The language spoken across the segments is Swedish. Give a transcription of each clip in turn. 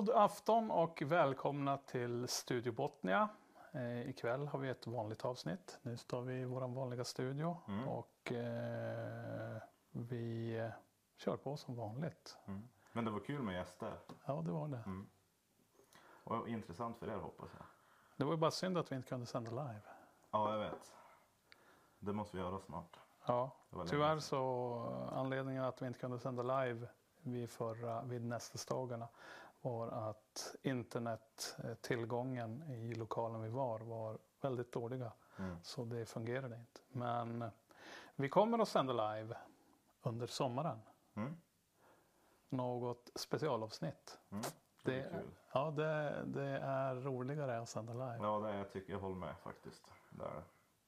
God afton och välkomna till Studio Botnia. Ikväll har vi ett vanligt avsnitt. Nu står vi i vår vanliga studio och vi kör på som vanligt. Men det var kul med gäster. Ja, det var det. Och intressant för er, hoppas jag. Det var ju bara synd att vi inte kunde sända live. Ja, jag vet. Det måste vi göra snart. Ja, tyvärr så anledningen att vi inte kunde sända live vid nästesdagarna var att internettillgången i lokalen vi var väldigt dåliga. Så det fungerade inte. Men vi kommer att sända live under sommaren. Något specialavsnitt. Det är kul. Ja, det är roligare att sända live. Ja, jag håller med faktiskt. Där.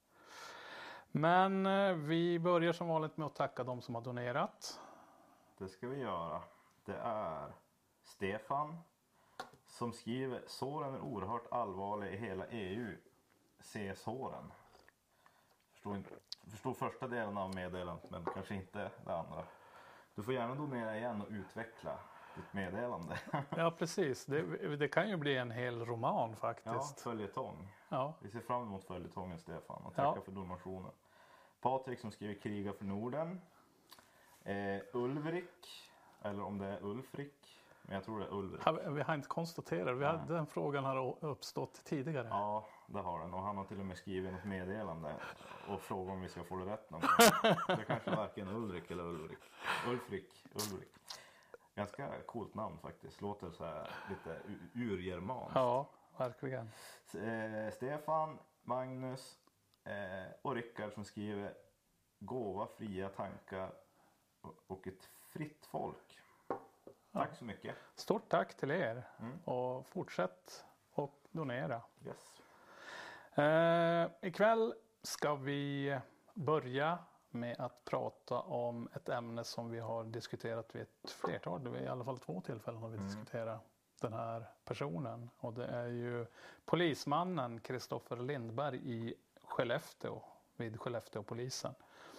Men vi börjar som vanligt med att tacka de som har donerat. Det ska vi göra. Det är Stefan som skriver: såren är oerhört allvarlig i hela EU. Se såren. Förstår första delen av meddelandet, men kanske inte det andra. Du får gärna donera igen och utveckla ditt meddelande. Ja, precis. Det kan ju bli en hel roman faktiskt. Ja, följetong. Ja. Vi ser fram emot följetongen, Stefan. Och tackar för donationen. Patrik som skriver: kriga för Norden. Ulrik, eller om det är Ulfrik, men jag tror det är Ulrik. Vi har inte konstaterat, den frågan har uppstått tidigare. Ja, det har den, och han har till och med skrivit ett meddelande och frågat om vi ska få det rätt någon gång. Det kanske varken Ulrik eller Ulrik. Ulfrik. Ganska coolt namn faktiskt, låter så här lite urgermanskt. Ja, verkligen. Stefan, Magnus och Rickard som skriver: gåva, fria tankar och ett fritt folk. Tack så mycket. Stort tack till er och fortsätt och donera. Yes. Ikväll ska vi börja med att prata om ett ämne som vi har diskuterat vid ett flertal, i alla fall 2 tillfällen har vi diskuterat den här personen. Och det är ju polismannen Kristoffer Lindberg i Skellefteå, vid Skellefteåpolisen.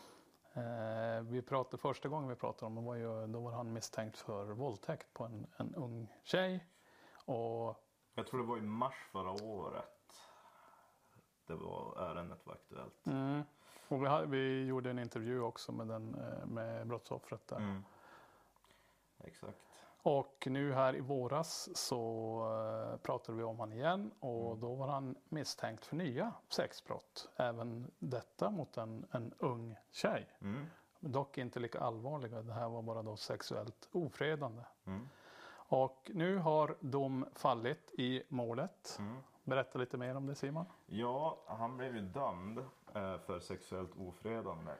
Första gången vi pratade om det då var han misstänkt för våldtäkt på en ung tjej. Och jag tror det var i mars förra året det var ärendet var aktuellt. Och vi gjorde en intervju också med brottsoffret där. Exakt. Och nu här i våras så pratade vi om han igen och då var han misstänkt för nya sexbrott. Även detta mot en ung tjej. Dock inte lika allvarliga. Det här var bara då sexuellt ofredande. Och nu har dom fallit i målet. Berätta lite mer om det, Simon. Ja, han blev ju dömd för sexuellt ofredande.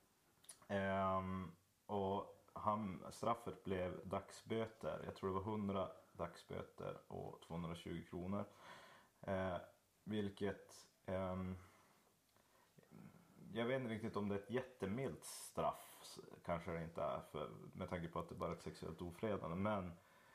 Och straffet blev dagsböter. Jag tror det var 100 dagsböter och 220 kronor. Vilket jag vet inte riktigt om det är ett jättemilt straff. Kanske det inte är, med tanke på att det bara är ett sexuellt ofredande. Men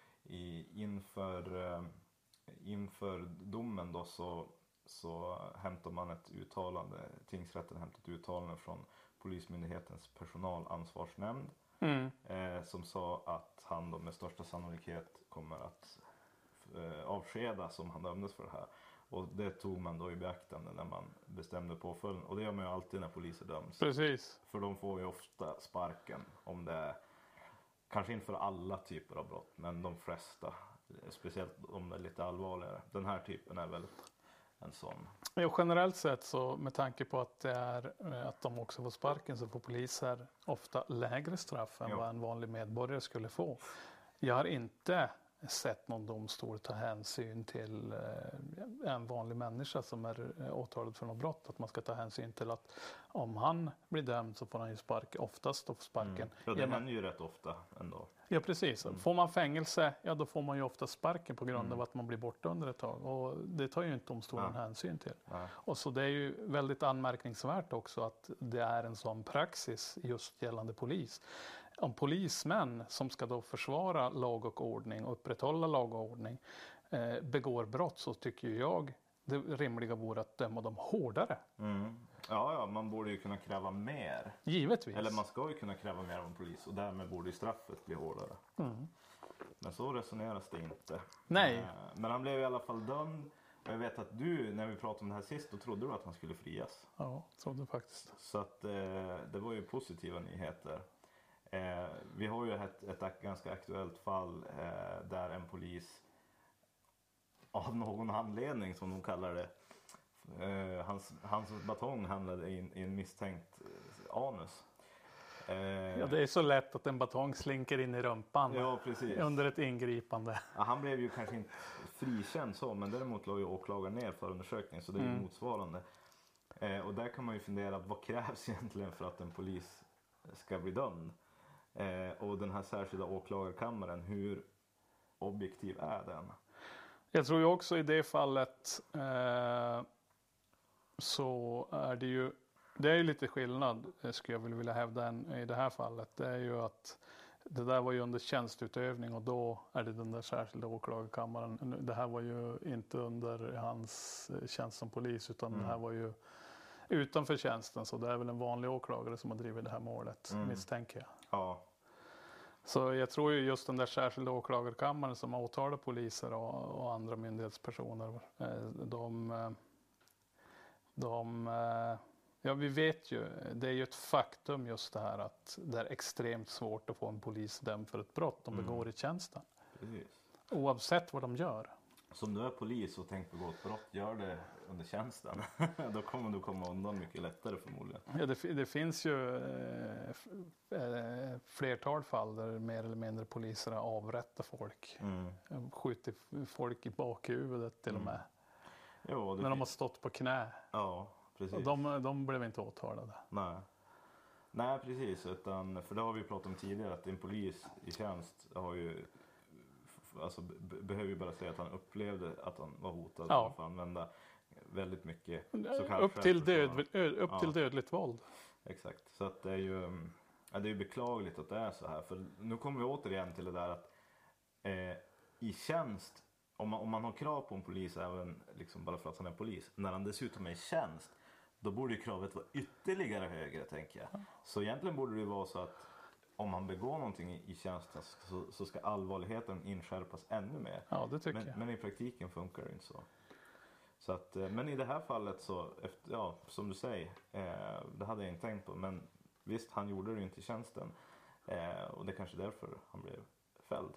inför domen då så hämtar man ett uttalande. Tingsrätten hämtar ett uttalande från Polismyndighetens personalansvarsnämnd. Som sa att han då med största sannolikhet kommer att avskedas om han dömdes för det här. Och det tog man då i beaktande när man bestämde påföljden. Och det gör man ju alltid när poliser döms. Precis. För de får ju ofta sparken om det är, kanske inte för alla typer av brott, men de flesta. Speciellt om det är lite allvarligare. Den här typen är väl en sån. Ja, generellt sett så med tanke på att att de också får sparken så får poliser ofta lägre straff än vad en vanlig medborgare skulle få. Jag har inte sett någon domstol ta hänsyn till en vanlig människa som är åtalad för något brott. Att man ska ta hänsyn till att om han blir dömd så får han ju oftast sparken. Ja, det händer ju rätt ofta ändå. Ja, precis. Får man fängelse, ja då får man ju ofta sparken på grund av att man blir borta under ett tag. Och det tar ju inte domstolen hänsyn till. Och så det är ju väldigt anmärkningsvärt också att det är en sån praxis just gällande polis. Om polismän som ska då försvara lag och ordning och upprätthålla lag och ordning begår brott, så tycker jag det rimliga vore att döma dem hårdare. Ja, man borde ju kunna kräva mer. Givetvis. Eller man ska ju kunna kräva mer av en polis och därmed borde ju straffet bli hårdare. Men så resoneras det inte. Nej. Men han blev i alla fall dömd. Jag vet att du, när vi pratade om det här sist, då trodde du att han skulle frias. Ja, trodde faktiskt. Så att det var ju positiva nyheter. Vi har ju ett ganska aktuellt fall där en polis av någon anledning, som de kallar det, hans batong hamnade i en misstänkt anus. Ja, det är så lätt att en batong slinker in i rumpan. Ja, precis. Under ett ingripande. Ja, han blev ju kanske inte frikänd så, men däremot la ju åklagaren ner förundersökningen, så det är ju motsvarande. Och där kan man ju fundera, vad krävs egentligen för att en polis ska bli dömd? Och den här särskilda åklagarkammaren, hur objektiv är den? Jag tror ju också i det fallet så är det ju lite skillnad, skulle jag vilja hävda i det här fallet. Det är ju att det där var ju under tjänstutövning och då är det den där särskilda åklagarkammaren. Det här var ju inte under hans tjänst som polis, utan det här var ju utanför tjänsten, så det är väl en vanlig åklagare som har drivit det här målet, misstänker jag. Ja. Så jag tror ju just den där särskilda åklagarkammaren som åtalar poliser och andra myndighetspersoner, ja, vi vet ju, det är ju ett faktum just det här att det är extremt svårt att få en polis dömd för ett brott de begår i tjänsten. Precis. Oavsett vad de gör. Som du är polis och tänker begå ett brott, gör det under tjänsten. Då kommer du komma undan mycket lättare förmodligen. Ja, det finns ju flertal fall där mer eller mindre poliser har avrättat folk. Skjutit folk i bakhuvudet till och med. Jo, när de har stått på knä. Ja, precis. Och de blev inte åtalade. Nej, precis. För det har vi pratat om tidigare, att en polis i tjänst har ju, alltså, behöver ju bara säga att han upplevde att han var hotad. Ja. För att använda väldigt mycket upp till dödligt våld. Exakt. Så att det är ju beklagligt att det är så här. För nu kommer vi återigen till det där att i tjänst, om man har krav på en polis även liksom bara för att han är polis, när han dessutom är i tjänst, då borde ju kravet vara ytterligare högre, tänker jag. Så egentligen borde det ju vara så att om man begår någonting i tjänsten så ska allvarligheten inskärpas ännu mer. Ja, det tycker jag. Men i praktiken funkar det inte så. Så att, men i det här fallet så, som du säger, det hade jag inte tänkt på. Men visst, han gjorde det ju inte i tjänsten. Och det är kanske därför han blev fälld.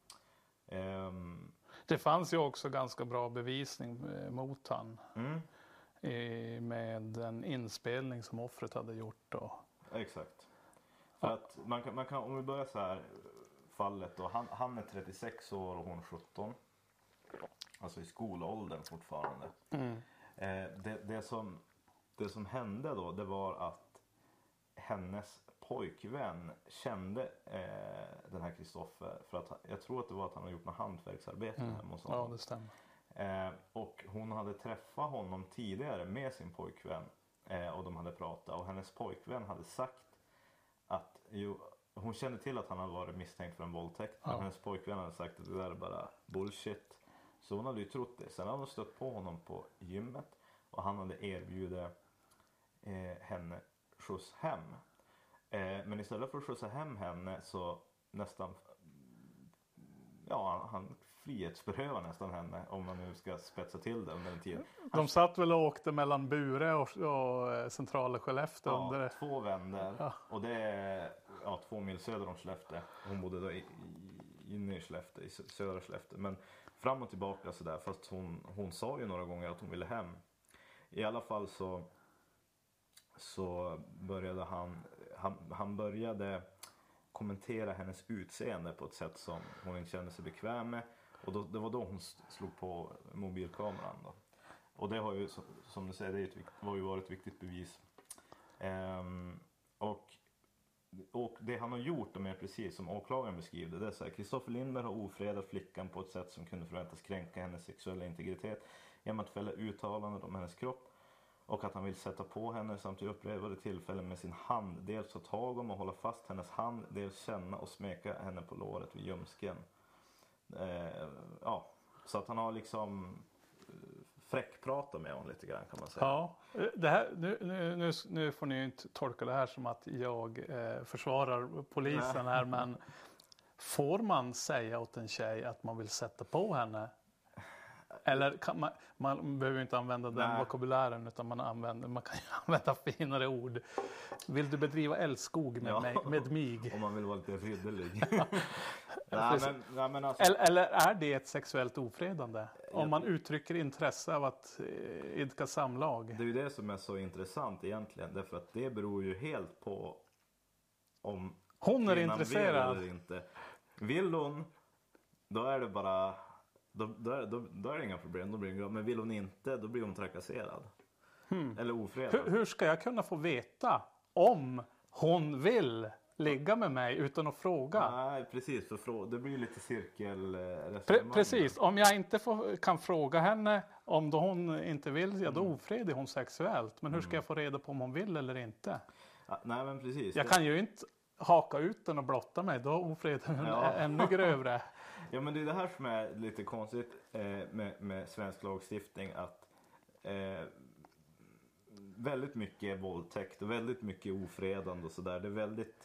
Det fanns ju också ganska bra bevisning mot han. Med en inspelning som offret hade gjort då. Exakt. För att man kan, om vi börjar så här, fallet då, han är 36 år och hon 17. Alltså i skolåldern fortfarande. Det som hände då, det var att hennes pojkvän kände den här Kristoffer, för att jag tror att det var att han hade gjort något hantverksarbete hemma hos honom. Ja, det stämmer. Och hon hade träffat honom tidigare med sin pojkvän och de hade pratat, och hennes pojkvän hade sagt att hon kände till att han hade varit misstänkt för en våldtäkt, men hennes pojkvän hade sagt att det där är bara bullshit. Så hon hade ju trott det. Sen hade hon stött på honom på gymmet och han hade erbjudit henne skjuts hem. Men istället för att skjutsa hem henne så nästan, han frihetsberövar nästan henne, om man nu ska spetsa till det under en tid. De satt väl och åkte mellan Bure och centrala Skellefteå. Ja, 2 vändor. Ja. Och det är 2 mil söder om Skellefteå. Hon bodde då inne i Skellefteå, i södra Skellefteå. Men fram och tillbaka sådär, fast hon sa ju några gånger att hon ville hem. I alla fall så började han började kommentera hennes utseende på ett sätt som hon inte kände sig bekväm med. Och det var då hon slog på mobilkameran då. Och det har ju, som du säger, det har ju varit ett viktigt bevis. Och det han har gjort, mer precis som åklagaren beskriver det är så här: Kristoffer Lindberg har ofredat flickan på ett sätt som kunde förväntas kränka hennes sexuella integritet genom att fälla uttalanden om hennes kropp, och att han vill sätta på henne samt i upprepade tillfällen med sin hand dels ta tag om och hålla fast hennes hand, dels känna och smeka henne på låret vid ljumsken. Så att han har liksom fräckprata med honom lite grann, kan man säga. Ja, det här, nu får ni ju inte tolka det här som att jag försvarar polisen här, men får man säga åt en tjej att man vill sätta på henne? Eller kan man behöver inte använda den vokabulären, utan man kan ju använda finare ord. Vill du bedriva älskog med mig? Om man vill vara lite ridderlig. Eller är det ett sexuellt ofredande? Om man uttrycker intresse av att idka samlag. Det är ju det som är så intressant egentligen. Därför att det beror ju helt på om hon är intresserad eller inte. Vill hon, då är det bara... Då är det inga problem, då blir det glad. Men vill hon inte, då blir hon trakasserad. Eller ofredad. Hur ska jag kunna få veta om hon vill ligga med mig utan att fråga? Nej, precis. För det blir lite Precis. Om jag inte kan fråga henne om då hon inte vill, då ofreder hon sexuellt. Men hur ska jag få reda på om hon vill eller inte? Nej, men precis. Jag kan ju inte haka ut den och blotta mig, då ofreder hon ännu grövre. Ja, men det är det här som är lite konstigt med svensk lagstiftning, att väldigt mycket våldtäkt och väldigt mycket ofredande och sådär. Det är väldigt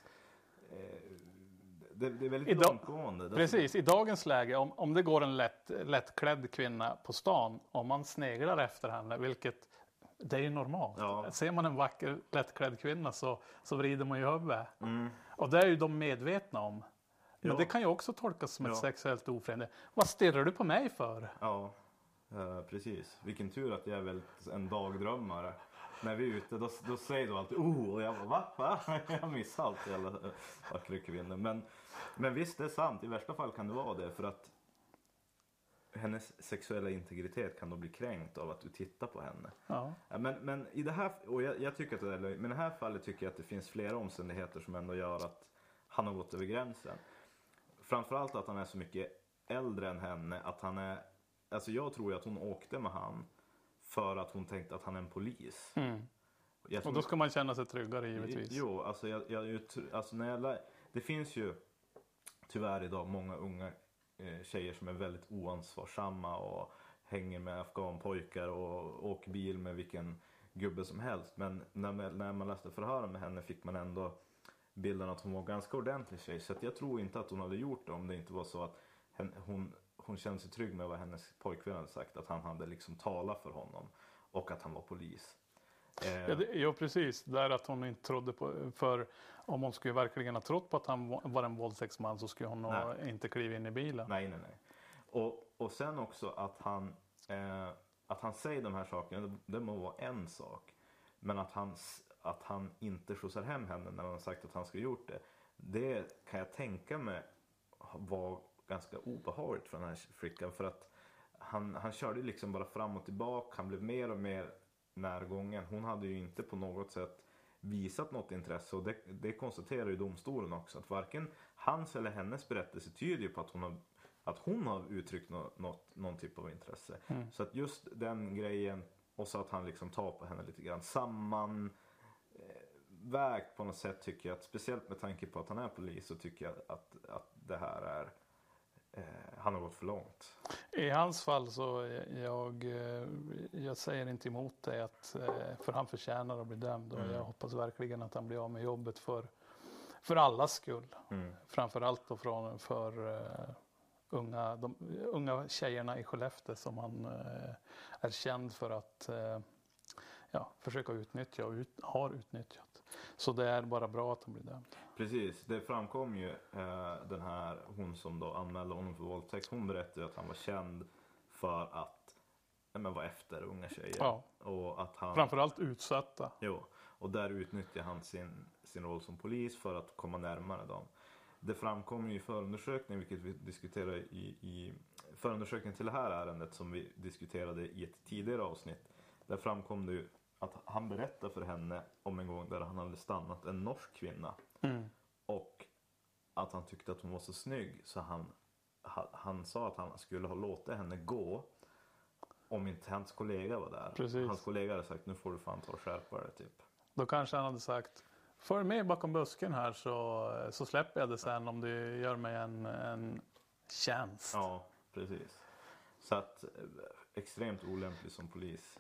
det är väldigt långtgående. Precis, i dagens läge om det går en lättklädd kvinna på stan, om man sneglar efter henne, vilket det är ju normalt. Ja. Ser man en vacker lättklädd kvinna så vrider man ju huvudet. Och det är ju de medvetna om. Men det kan ju också tolkas som ett sexuellt ofredande. Vad stirrar du på mig för? Ja, precis. Vilken tur att jag är väl en dagdrömmare. När vi är ute, då säger du alltid och jag bara, va? Jag missar allt jävla vackra kvinnor. Men visst, det är sant. I värsta fall kan det vara det. För att hennes sexuella integritet kan då bli kränkt av att du tittar på henne. Ja. Men i det här, och jag tycker att men i det här fallet tycker jag att det finns flera omständigheter som ändå gör att han har gått över gränsen. Framförallt att han är så mycket äldre än henne, att han är, alltså jag tror ju att hon åkte med han för att hon tänkte att han är en polis. Och då ska man känna sig tryggare givetvis. Jo, alltså det finns ju tyvärr idag många unga tjejer som är väldigt oansvarsamma och hänger med afghanpojkar och åker bil med vilken gubbe som helst. Men när man läste förhören med henne fick man ändå bilden att hon var ganska ordentlig tjej. Så att jag tror inte att hon hade gjort det om det inte var så att hon kände sig trygg med vad hennes pojkvän hade sagt. Att han hade liksom talat för honom och att han var polis. Ja, precis. Där att hon inte trodde på, för om hon skulle verkligen ha trott på att han var en våldtäktsman så skulle hon nog inte kliva in i bilen. Nej. Och sen också att han säger de här sakerna, det må vara en sak. Men att han inte skjutsar hem henne när han har sagt att han ska gjort det. Det kan jag tänka mig var ganska obehagligt för den här flickan. För att han körde liksom bara fram och tillbaka. Han blev mer och mer närgången. Hon hade ju inte på något sätt visat något intresse. Och det konstaterar ju domstolen också. Att varken hans eller hennes berättelse tyder ju på att hon har uttryckt någon typ av intresse. Så att just den grejen, och så att han liksom tar på henne lite grann sammanvägt på något sätt, tycker jag att, speciellt med tanke på att han är polis, så tycker jag att det här är han har gått för långt. I hans fall så jag säger inte emot det, att för han förtjänar att bli dömd, och jag hoppas verkligen att han blir av med jobbet för allas skull. Framförallt då för de unga tjejerna i Skellefteå som han är känd för att försöka utnyttja och har utnyttjat. Så det är bara bra att han blir dömd. Precis, det framkom ju hon som då anmälde honom för våldtäkt. Hon berättade att han var känd för att vara efter unga tjejer. Ja. Och att han, framförallt utsatta. Jo, och där utnyttjade han sin roll som polis för att komma närmare dem. Det framkom ju i förundersökningen, vilket vi diskuterade i förundersökningen till det här ärendet som vi diskuterade i ett tidigare avsnitt. Där framkom det ju att han berättade för henne om en gång där han hade stannat en norsk kvinna. Och att han tyckte att hon var så snygg, så han sa att han skulle ha låtit henne gå om inte hans kollega var där. Precis. Hans kollega hade sagt, nu får du fan ta och skärpa det typ. Då kanske han hade sagt, följ med bakom busken här så släpper jag det sen om du gör mig en tjänst. Ja, precis. Så att extremt olämplig som polis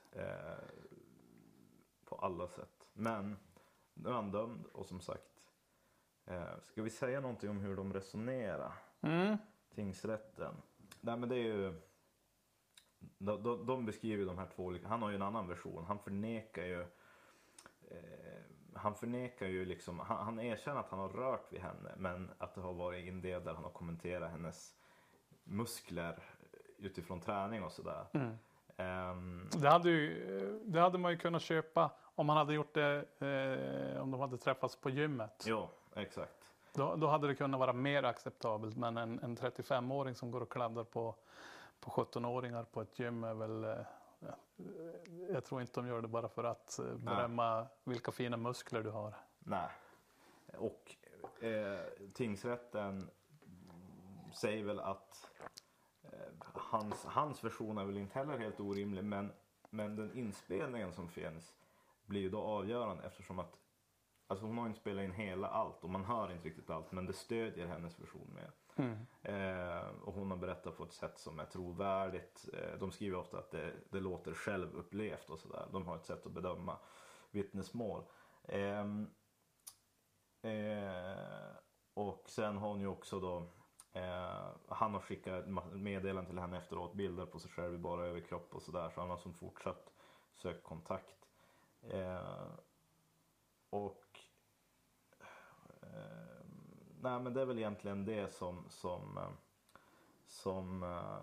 på alla sätt. Men nu är han dömd, och som sagt, ska vi säga någonting om hur de resonerar? Tingsrätten. Nej, men det är ju... De beskriver de här två olika... Han har ju en annan version. Han förnekar ju liksom... Han erkänner att han har rört vid henne. Men att det har varit en del där han har kommenterat hennes muskler utifrån träning och sådär. Det hade man ju kunnat köpa om man hade gjort det om de hade träffats på gymmet. Ja, exakt. Då hade det kunnat vara mer acceptabelt, men en 35-åring som går och kladdar på 17-åringar på ett gym är väl... Jag tror inte de gör det bara för att berömma vilka fina muskler du har. Nej. Och tingsrätten säger väl att hans version är väl inte heller helt orimlig, men den inspelningen som finns blir ju då avgörande, eftersom att alltså hon har inte spelat in hela allt och man hör inte riktigt allt, men det stödjer hennes version med. Och hon har berättat på ett sätt som är trovärdigt. De skriver ofta att det låter självupplevt och sådär. De har ett sätt att bedöma vittnesmål. Och sen har hon ju också då han har skickat meddelanden till henne efteråt, bilder på sig själv i bara överkropp och sådär, så han har som fortsatt sökt kontakt. Nej, men det är väl egentligen det som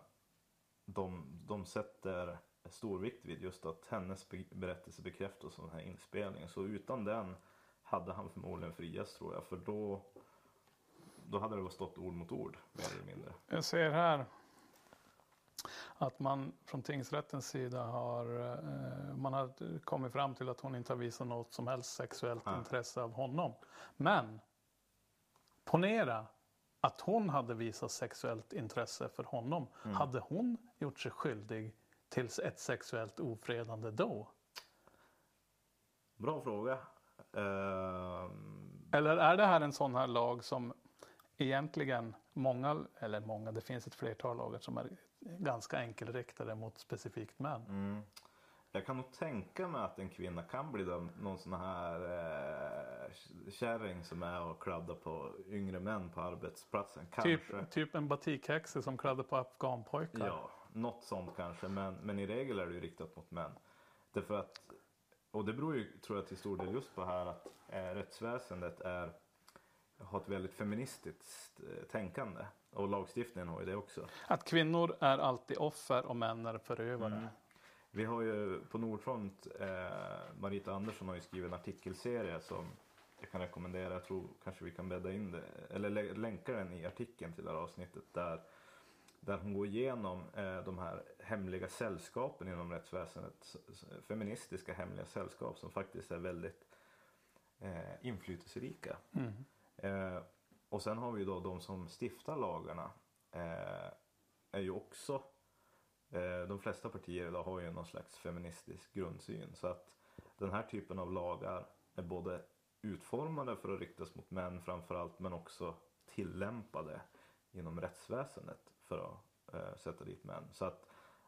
de sätter stor vikt vid, just att hennes berättelse bekräftas av den här inspelningen. Så utan den hade han förmodligen friats, tror jag, för då hade det stått ord mot ord, mer eller mindre. Jag ser här att man från tingsrättens sida har kommit fram till att hon inte har visat något som helst sexuellt intresse av honom. Men ponera att hon hade visat sexuellt intresse för honom. Hade hon gjort sig skyldig till ett sexuellt ofredande då? Bra fråga. Eller är det här en sån här lag som egentligen det finns ett flertal lagar som är ganska enkelriktade mot specifikt män. Jag kan nog tänka mig att en kvinna kan bli dömd, någon sån här kärring som är och kladdar på yngre män på arbetsplatsen. Kanske. Typ en batikhäxa som kladdar på afghanpojkar. Ja, något sånt kanske. Men i regel är det ju riktat mot män. Därför att, och det beror ju, tror jag, till stor del just på här att rättsväsendet har ett väldigt feministiskt tänkande. Och lagstiftningen har ju det också. Att kvinnor är alltid offer och män är förövare. Vi har ju på Nordfront, Marita Andersson har ju skrivit en artikelserie som jag kan rekommendera. Jag tror kanske vi kan bädda in det, eller länka den i artikeln till det här avsnittet, där hon går igenom de här hemliga sällskapen inom rättsväsendet, feministiska hemliga sällskap som faktiskt är väldigt inflytelserika. Och sen har vi ju då de som stiftar lagarna, är ju också, de flesta partier idag har ju någon slags feministisk grundsyn, så att den här typen av lagar är både utformade för att riktas mot män framförallt, men också tillämpade inom rättsväsendet för att sätta dit män. Så att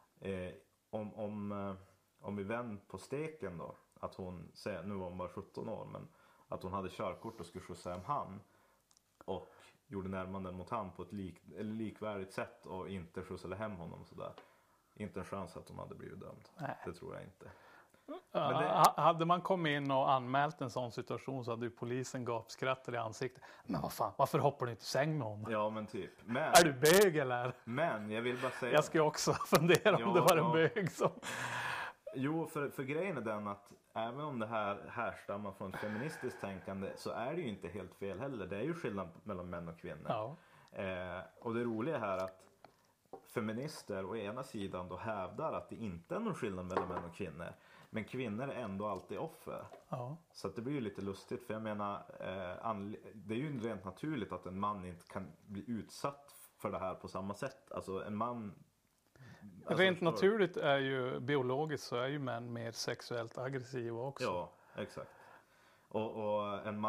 om vi vänder på steken då, att hon, nu var hon bara 17 år, men att hon hade körkort och skulle skjutsa hem han och gjorde närmanden mot han på ett likvärdigt sätt och inte skjutsade hem honom sådär. Inte en chans att hon hade blivit dömd. Nej. Det tror jag inte. Hade man kommit in och anmält en sån situation så hade ju polisen gapskrattat i ansiktet. Men vad fan, varför hoppar du inte i säng med honom? Ja, men typ. Är du bög eller? Men jag vill bara säga... Jag ska också fundera om det var en bög som... Jo, för grejen är den att även om det här härstammar från ett feministiskt tänkande så är det ju inte helt fel heller. Det är ju skillnad mellan män och kvinnor. Ja. Och det roliga här är att feminister å ena sidan då hävdar att det inte är någon skillnad mellan män och kvinnor. Men kvinnor är ändå alltid offer. Ja. Så att det blir ju lite lustigt. För jag menar, det är ju rent naturligt att en man inte kan bli utsatt för det här på samma sätt. Alltså en man... Alltså, rent naturligt är ju, biologiskt så är ju män mer sexuellt aggressiva också. Ja, exakt. Och en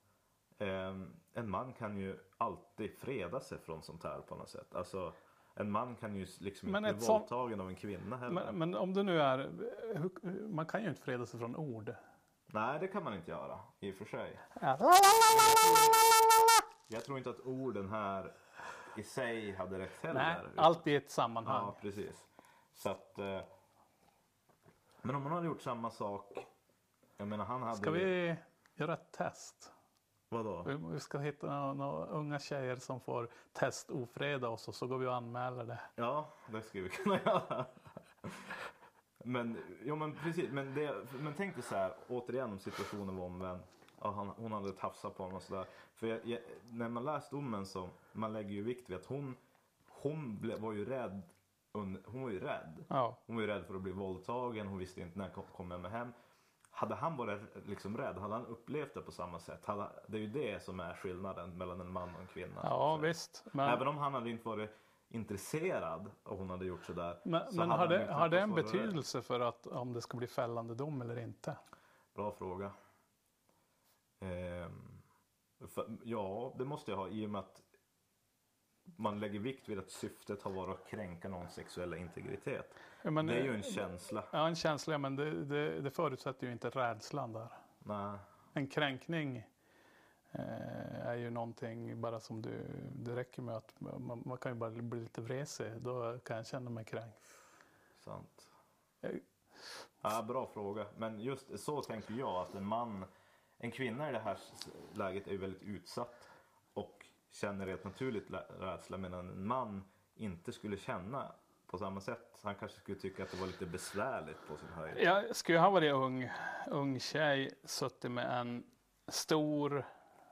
man kan ju alltid freda sig från sånt här på något sätt. Alltså... En man kan ju liksom inte bli våldtagen av en kvinna heller. Men om det nu är... Man kan ju inte freda sig från ord. Nej, det kan man inte göra. I och för sig. Jag tror inte att orden här i sig hade rätt heller. Nej, allt i ett sammanhang. Ja, precis. Så att, men om hon hade gjort samma sak, jag menar han hade... Ska vi göra ett test? Vadå? Vi ska hitta några unga tjejer som får testofreda oss och så går vi och anmäler det. Ja, det skulle vi kunna göra. Men precis, men tänk dig så här, återigen om situationen var omvänd. Ja, hon hade tafsat på honom och sådär. För när man läst domen så man lägger ju vikt vid att hon var ju rädd. Hon var ju rädd. Ja. Hon var ju rädd för att bli våldtagen. Hon visste inte när kommer med hem. Hade han varit liksom rädd, hade han upplevt det på samma sätt? Det är ju det som är skillnaden mellan en man och en kvinna. Ja, visst. Men... Även om han hade inte varit intresserad och hon hade gjort sådär. Men har det en betydelse för att om det ska bli fällande dom eller inte? Bra fråga. Ja, det måste jag ha i och med att man lägger vikt vid att syftet har varit att kränka någons sexuella integritet. Ja, men, det är ju en känsla. Ja, en känsla, men det förutsätter ju inte rädslan där. Nej. En kränkning är ju någonting bara som det räcker med att man kan ju bara bli lite vresig. Då kan jag känna mig kränkt. Sant. Ja, bra fråga. Men just så tänker jag att en kvinna i det här läget är väldigt utsatt och känner rätt naturligt rädsla, medan en man inte skulle känna på samma sätt. Han kanske skulle tycka att det var lite besvärligt på sin höjd. Jag skulle ha varit ung tjej, suttit med en stor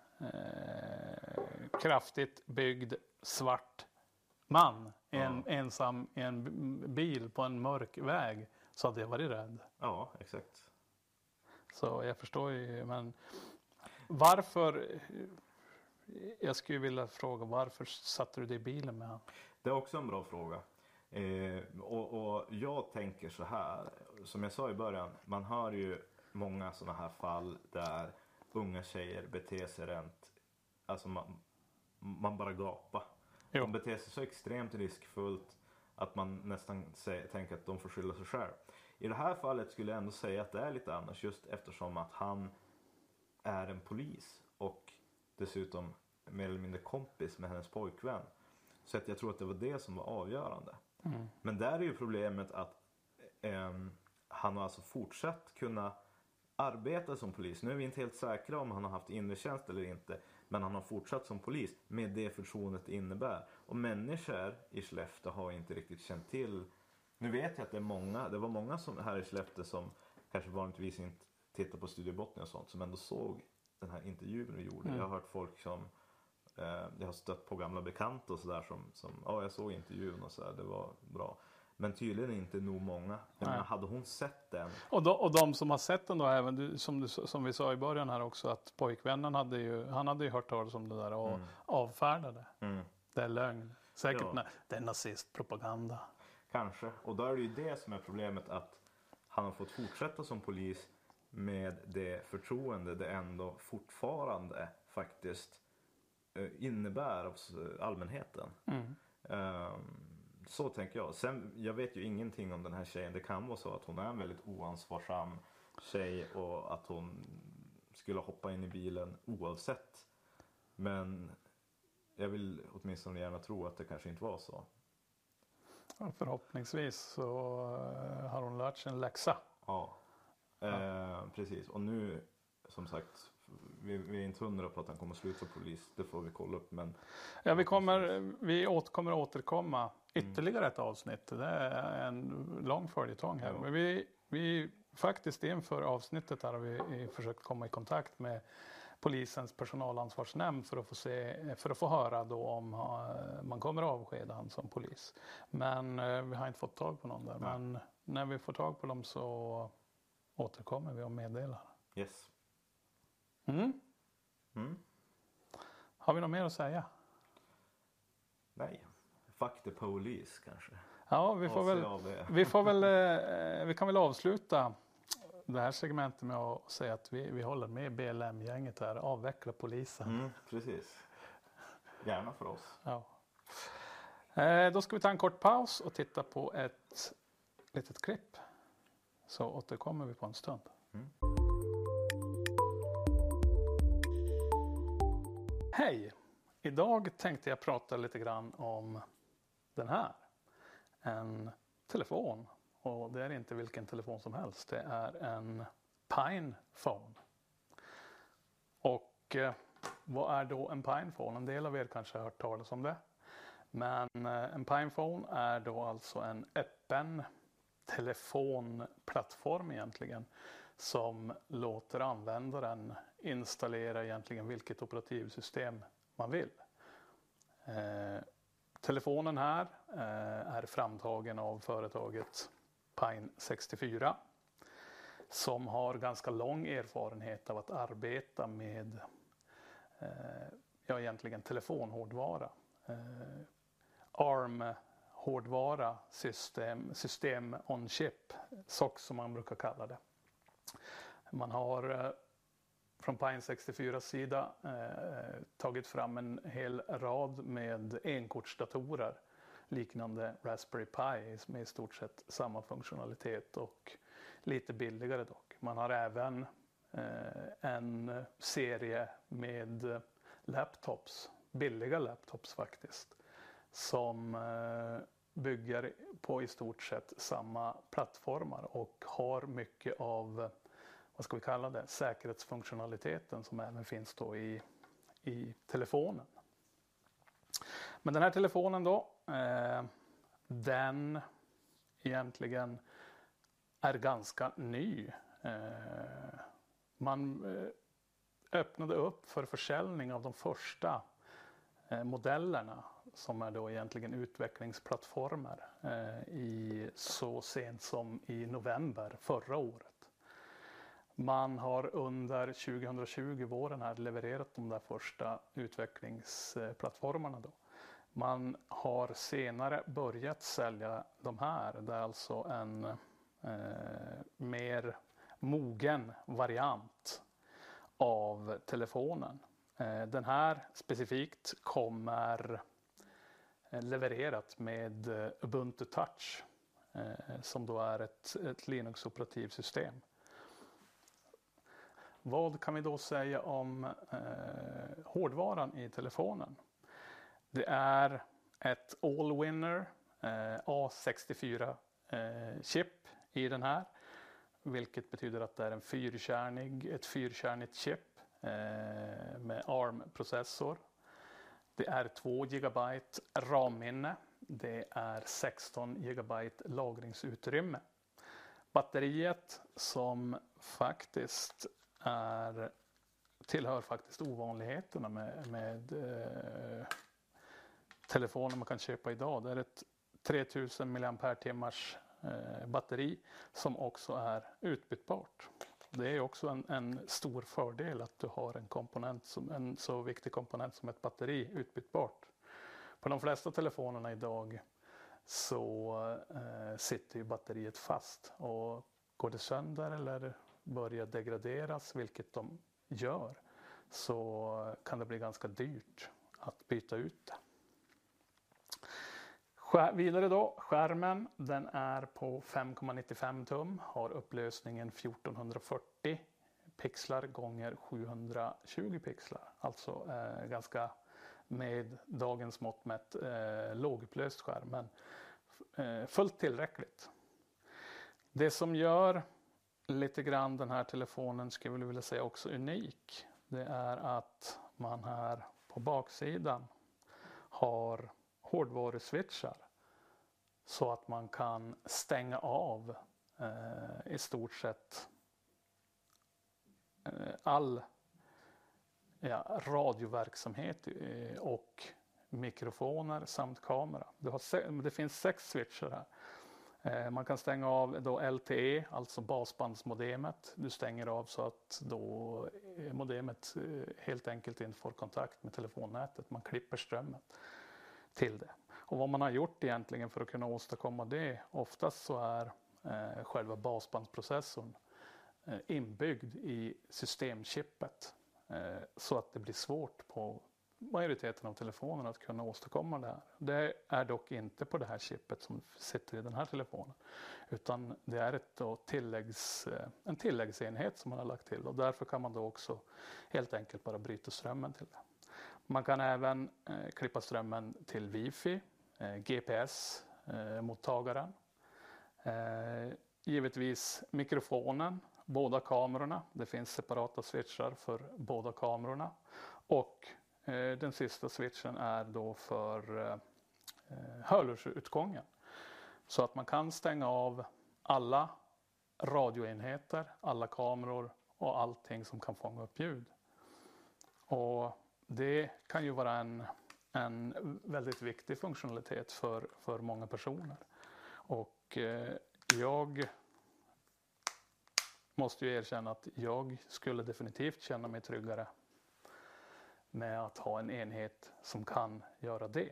kraftigt byggd svart man ensam i en bil på en mörk väg, så hade jag varit rädd. Ja, exakt. Så jag förstår ju, men varför, jag skulle vilja fråga, varför satte du dig i bilen med han? Det är också en bra fråga. Och jag tänker så här, som jag sa i början, man hör ju många sådana här fall där unga tjejer beter sig rent, alltså man bara gapar. Jo. De beter sig så extremt riskfullt att man nästan tänker att de får skylla sig själv. I det här fallet skulle jag ändå säga att det är lite annars, just eftersom att han är en polis och dessutom mer eller mindre kompis med hennes pojkvän. Så att jag tror att det var det som var avgörande. Mm. Men där är ju problemet att han har alltså fortsatt kunna arbeta som polis. Nu är vi inte helt säkra om han har haft inre tjänst eller inte. Men han har fortsatt som polis med det förtroendet det innebär. Och människor i Skellefteå har inte riktigt känt till. Nu vet jag att det var många som här i Skellefteå som kanske vanligtvis inte tittar på Studio Botnia och sånt, som ändå såg den här intervjun vi gjorde. Jag har hört folk som jag har stött på gamla bekanta och sådär som jag såg intervjun och sådär, det var bra. Men tydligen inte nog många. Men hade hon sett den? Och de som har sett den då, även som vi sa i början här också, att pojkvännen hade ju hört talas om det där och avfärdade. Det är lögn. Säkert det är nazistpropaganda. Kanske. Och då är det ju det som är problemet, att han har fått fortsätta som polis med det förtroende det ändå fortfarande faktiskt innebär av allmänheten. Så tänker jag. Sen, jag vet ju ingenting om den här tjejen. Det kan vara så att hon är en väldigt oansvarsam tjej och att hon skulle hoppa in i bilen oavsett. Men jag vill åtminstone gärna tro att det kanske inte var så. Ja, förhoppningsvis så har hon lärt sig en läxa. Ja, precis. Och nu, som sagt, vi är inte 100 på att han kommer sluta polis. Det får vi kolla upp. Men ja, vi kommer återkomma ytterligare ett avsnitt. Det är en lång följetong här. Men vi faktiskt inför avsnittet här har vi försökt komma i kontakt med polisens personalansvarsnämnd för att få höra då om man kommer att avskeda han som polis. Men vi har inte fått tag på någon där. Nej. Men när vi får tag på dem så återkommer vi och meddelar. Yes. Har vi något mer att säga? Nej. Fuck the police kanske. Ja, vi kan väl avsluta det här segmentet med att säga att vi håller med BLM-gänget här. Avveckla polisen. Precis. Gärna för oss. Ja. Då ska vi ta en kort paus och titta på ett litet klipp. Så återkommer vi på en stund. Hej! idag tänkte jag prata lite grann om den här. En telefon. Och det är inte vilken telefon som helst. Det är en PinePhone. Och vad är då en PinePhone? En del av er kanske har hört talas om det. Men en PinePhone är då alltså en öppen telefonplattform egentligen. Som låter användaren installera egentligen vilket operativsystem man vill. Telefonen här är framtagen av företaget Pine64 som har ganska lång erfarenhet av att arbeta med egentligen telefonhårdvara. ARM-hårdvara, system on chip, SOC som man brukar kalla det. Man har från Pine64 sida tagit fram en hel rad med enkortsdatorer liknande Raspberry Pi med i stort sett samma funktionalitet och lite billigare dock. Man har även en serie med laptops, billiga laptops faktiskt, som bygger på i stort sett samma plattformar och har mycket av, vad ska vi kalla det, säkerhetsfunktionaliteten som även finns då i telefonen. Men den här telefonen då, den egentligen är ganska ny. Man öppnade upp för försäljning av de första modellerna som är då egentligen utvecklingsplattformar så sent som i november förra året. Man har under 2020 våren här levererat de där första utvecklingsplattformarna då. Man har senare börjat sälja de här. Det är alltså en mer mogen variant av telefonen. Den här specifikt kommer levererat med Ubuntu Touch som då är ett Linux-operativsystem. Vad kan vi då säga om hårdvaran i telefonen? Det är ett Allwinner A64 chip i den här. Vilket betyder att det är ett fyrkärnigt chip med ARM-processor. Det är 2 GB RAM-minne. Det är 16 GB lagringsutrymme. Batteriet som faktiskt tillhör faktiskt ovanligheterna med telefoner man kan köpa idag. Det är ett 3000 mAh batteri som också är utbytbart. Det är också en stor fördel att du har en så viktig komponent som ett batteri utbytbart. På de flesta telefonerna idag så sitter ju batteriet fast och går det sönder eller börjar degraderas, vilket de gör, så kan det bli ganska dyrt att byta ut det. Vidare då, skärmen, den är på 5,95 tum, har upplösningen 1440 pixlar gånger 720 pixlar. Alltså ganska med dagens mått mätt lågupplöst skärm, men fullt tillräckligt. Det som gör lite grann den här telefonen, skulle jag vilja säga också unik, det är att man här på baksidan har hårdvaruswitchar så att man kan stänga av i stort sett all radioverksamhet och mikrofoner samt kamera. Det finns 6 switchar här. Man kan stänga av då LTE, alltså basbandsmodemet. Du stänger av så att då modemet helt enkelt inte får kontakt med telefonnätet. Man klipper strömmen till det. Och vad man har gjort egentligen för att kunna åstadkomma det, oftast så är själva basbandsprocessorn inbyggd i systemchippet. Så att det blir svårt på majoriteten av telefonerna att kunna åstadkomma det här. Det är dock inte på det här chippet som sitter i den här telefonen. Utan det är en tilläggsenhet som man har lagt till. Och därför kan man då också helt enkelt bara bryta strömmen till det. Man kan även klippa strömmen till Wi-Fi, GPS-mottagaren. Givetvis mikrofonen, båda kamerorna. Det finns separata switchar för båda kamerorna. Och den sista switchen är då för hörlursutgången. Så att man kan stänga av alla radioenheter, alla kameror och allting som kan fånga upp ljud. Och det kan ju vara en väldigt viktig funktionalitet för många personer. Och jag måste ju erkänna att jag skulle definitivt känna mig tryggare med att ha en enhet som kan göra det.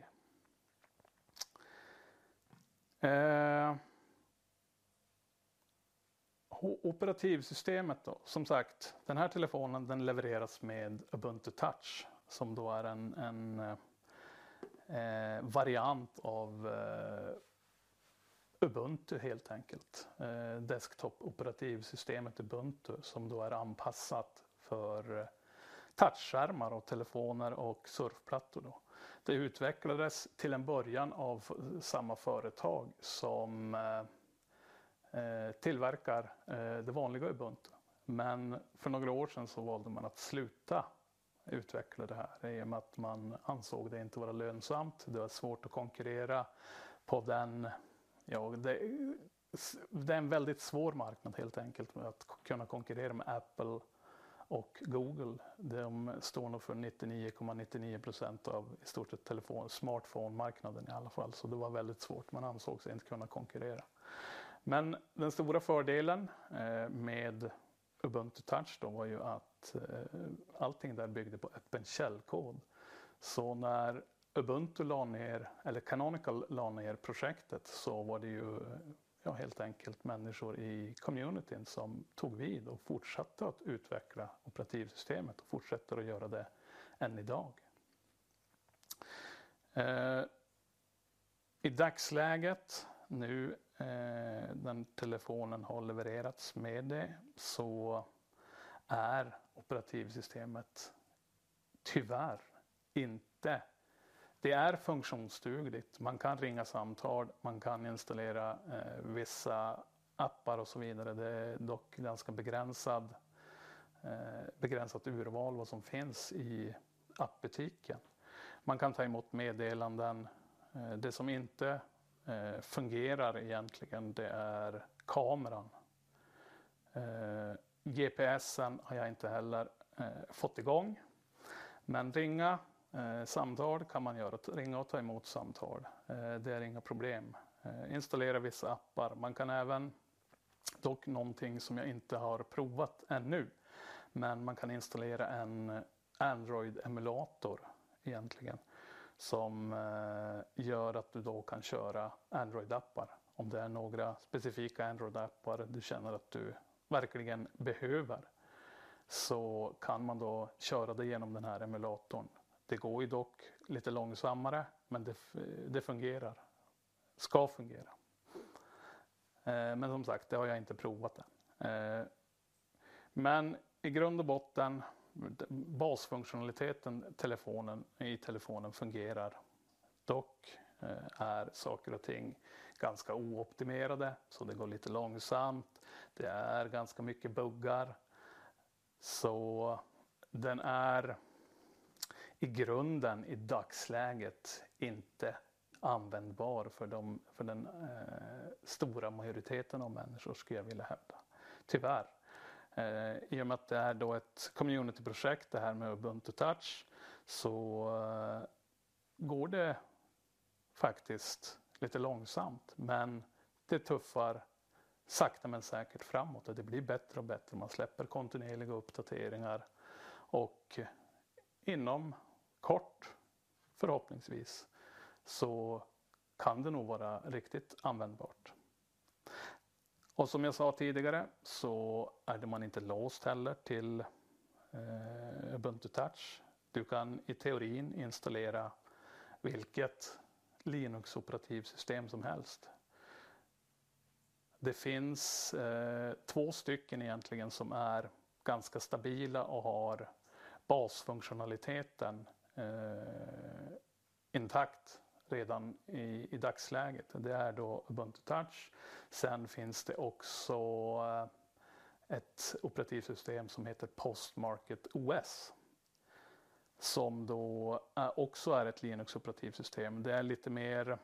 Operativsystemet då, som sagt, den här telefonen den levereras med Ubuntu Touch som då är en variant av Ubuntu helt enkelt. Desktop-operativsystemet Ubuntu som då är anpassat för touchskärmar och telefoner och surfplattor då. Det utvecklades till en början av samma företag som tillverkar det vanliga Ubuntu. Men för några år sedan så valde man att sluta utveckla det här i och med att man ansåg det inte vara lönsamt. Det var svårt att konkurrera på den. Ja, det är en väldigt svår marknad helt enkelt med att kunna konkurrera med Apple och Google. De står nog för 99,99% av i stort sett smartphone-marknaden i alla fall. Så det var väldigt svårt, man ansåg sig inte kunna konkurrera. Men den stora fördelen med Ubuntu Touch då var ju att allting där byggde på öppen källkod. Så när Ubuntu la ner, eller Canonical la ner projektet så var det ju helt enkelt människor i communityn som tog vid och fortsatte att utveckla operativsystemet och fortsätter att göra det än idag. I dagsläget nu den telefonen har levererats med det så är operativsystemet tyvärr inte. Det är funktionsdugligt. Man kan ringa samtal, man kan installera vissa appar och så vidare. Det är dock ganska begränsat urval vad som finns i appbutiken. Man kan ta emot meddelanden. Det som inte fungerar egentligen det är kameran. GPSen har jag inte heller fått igång. Men samtal kan man göra, ringa och ta emot samtal. Det är inga problem. Installera vissa appar. Man kan även, dock någonting som jag inte har provat ännu, men man kan installera en Android-emulator egentligen som gör att du då kan köra Android-appar. Om det är några specifika Android-appar du känner att du verkligen behöver så kan man då köra det genom den här emulatorn. Det går ju dock lite långsammare men det fungerar. Ska fungera. Men som sagt, det har jag inte provat än. Men i grund och botten, basfunktionaliteten i telefonen fungerar. Dock är saker och ting ganska ooptimerade så det går lite långsamt. Det är ganska mycket buggar. Så den är i grunden i dagsläget inte användbar för den stora majoriteten av människor skulle jag vilja hävda. Tyvärr. I och med att det är då ett communityprojekt det här med Ubuntu Touch så går det faktiskt lite långsamt men det tuffar sakta men säkert framåt och det blir bättre och bättre. Man släpper kontinuerliga uppdateringar och inom kort förhoppningsvis så kan det nog vara riktigt användbart. Och som jag sa tidigare så är man inte låst heller till Ubuntu Touch. Du kan i teorin installera vilket Linux-operativsystem som helst. Det finns 2 stycken egentligen som är ganska stabila och har basfunktionaliteten intakt redan i dagsläget. Det är då Ubuntu Touch. Sen finns det också ett operativsystem som heter Postmarket OS. Som då också är ett Linux-operativsystem. Det är lite mer